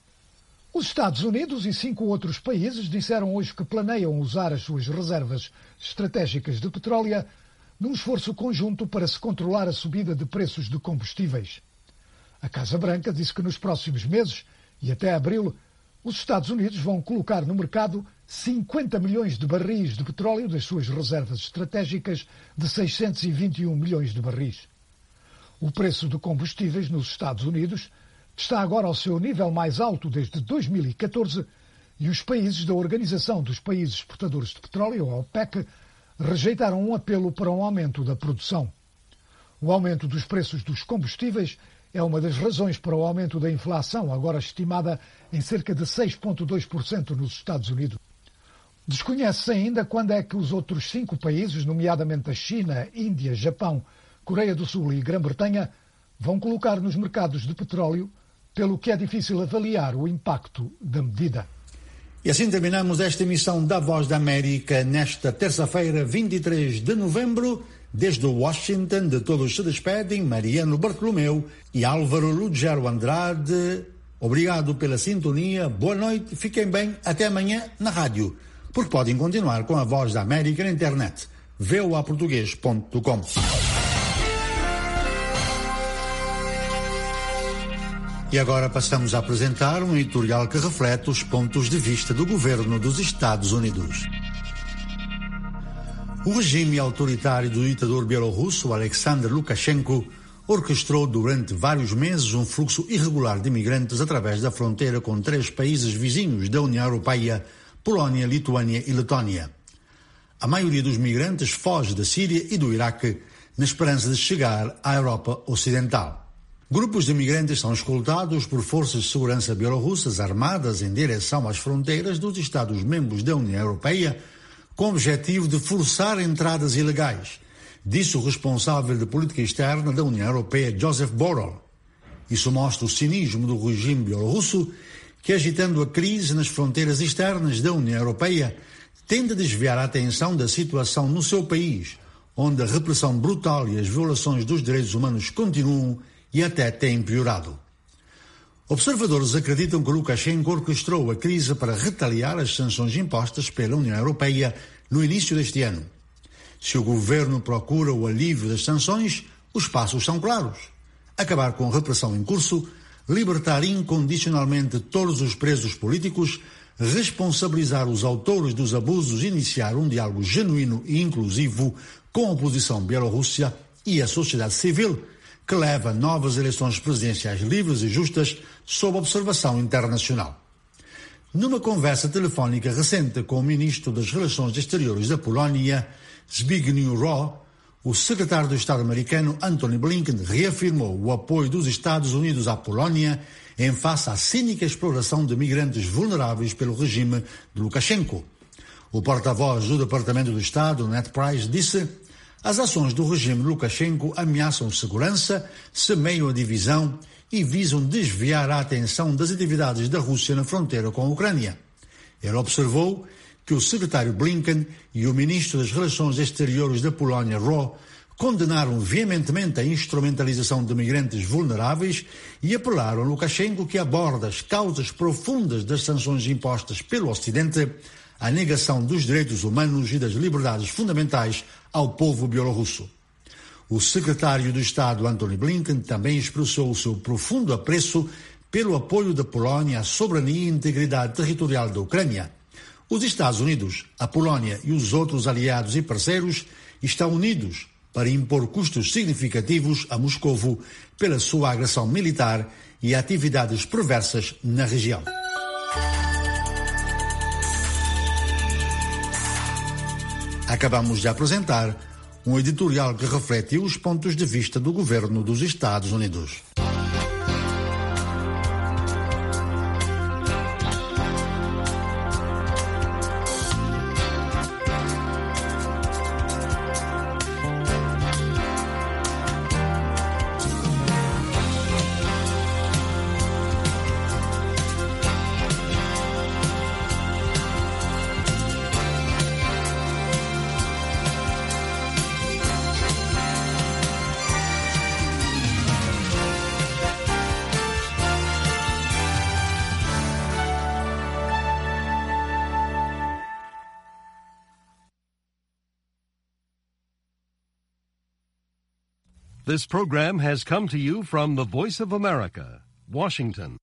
[SPEAKER 2] Os Estados Unidos e cinco outros países disseram hoje que planeiam usar as suas reservas estratégicas de petróleo num esforço conjunto para se controlar a subida de preços de combustíveis. A Casa Branca disse que nos próximos meses e até abril, os Estados Unidos vão colocar no mercado cinquenta milhões de barris de petróleo das suas reservas estratégicas de seiscentos e vinte e um milhões de barris. O preço de combustíveis nos Estados Unidos está agora ao seu nível mais alto desde dois mil e catorze e os países da Organização dos Países Exportadores de Petróleo, a OPEC, rejeitaram um apelo para um aumento da produção. O aumento dos preços dos combustíveis é uma das razões para o aumento da inflação, agora estimada em cerca de seis vírgula dois por cento nos Estados Unidos. Desconhece-se ainda quando é que os outros cinco países, nomeadamente a China, Índia, Japão, Coreia do Sul e Grã-Bretanha, vão colocar nos mercados de petróleo, pelo que é difícil avaliar o impacto da medida.
[SPEAKER 18] E assim terminamos esta emissão da Voz da América nesta terça-feira, vinte e três de novembro. Desde Washington, de todos se despedem Mariano Bartolomeu e Álvaro Lugero Andrade. Obrigado pela sintonia, boa noite, fiquem bem, até amanhã na rádio, porque podem continuar com a Voz da América na internet, v o a português ponto com. E agora passamos a apresentar um editorial que reflete os pontos de vista do governo dos Estados Unidos. O regime autoritário do ditador bielorrusso Alexander Lukashenko orquestrou durante vários meses um fluxo irregular de imigrantes através da fronteira com três países vizinhos da União Europeia, Polónia, Lituânia e Letónia. A maioria dos migrantes foge da Síria e do Iraque na esperança de chegar à Europa Ocidental. Grupos de imigrantes são escoltados por forças de segurança bielorrussas armadas em direção às fronteiras dos Estados-membros da União Europeia, com o objetivo de forçar entradas ilegais, disse o responsável de política externa da União Europeia, Joseph Borrell. Isso mostra o cinismo do regime bielorrusso, que, agitando a crise nas fronteiras externas da União Europeia, tende a desviar a atenção da situação no seu país, onde a repressão brutal e as violações dos direitos humanos continuam e até têm piorado. Observadores acreditam que Lukashenko orquestrou a crise para retaliar as sanções impostas pela União Europeia no início deste ano. Se o governo procura o alívio das sanções, os passos são claros. Acabar com a repressão em curso, libertar incondicionalmente todos os presos políticos, responsabilizar os autores dos abusos e iniciar um diálogo genuíno e inclusivo com a oposição bielorrússia e a sociedade civil, que leva a novas eleições presidenciais livres e justas sob observação internacional. Numa conversa telefónica recente com o ministro das Relações Exteriores da Polónia, Zbigniew Rau, o secretário de Estado americano Antony Blinken reafirmou o apoio dos Estados Unidos à Polónia em face à cínica exploração de migrantes vulneráveis pelo regime de Lukashenko. O porta-voz do Departamento do Estado, Ned Price, disse: as ações do regime Lukashenko ameaçam segurança, semeiam a divisão e visam desviar a atenção das atividades da Rússia na fronteira com a Ucrânia. Ele observou que o secretário Blinken e o ministro das Relações Exteriores da Polónia, Rau, condenaram veementemente a instrumentalização de migrantes vulneráveis e apelaram a Lukashenko que aborda as causas profundas das sanções impostas pelo Ocidente, a negação dos direitos humanos e das liberdades fundamentais ao povo bielorrusso. O secretário de Estado, Antony Blinken, também expressou o seu profundo apreço pelo apoio da Polónia à soberania e integridade territorial da Ucrânia. Os Estados Unidos, a Polónia e os outros aliados e parceiros estão unidos para impor custos significativos a Moscovo pela sua agressão militar e atividades perversas na região. Acabamos de apresentar um editorial que reflete os pontos de vista do governo dos Estados Unidos.
[SPEAKER 20] This program has come to you from the Voice of America, Washington.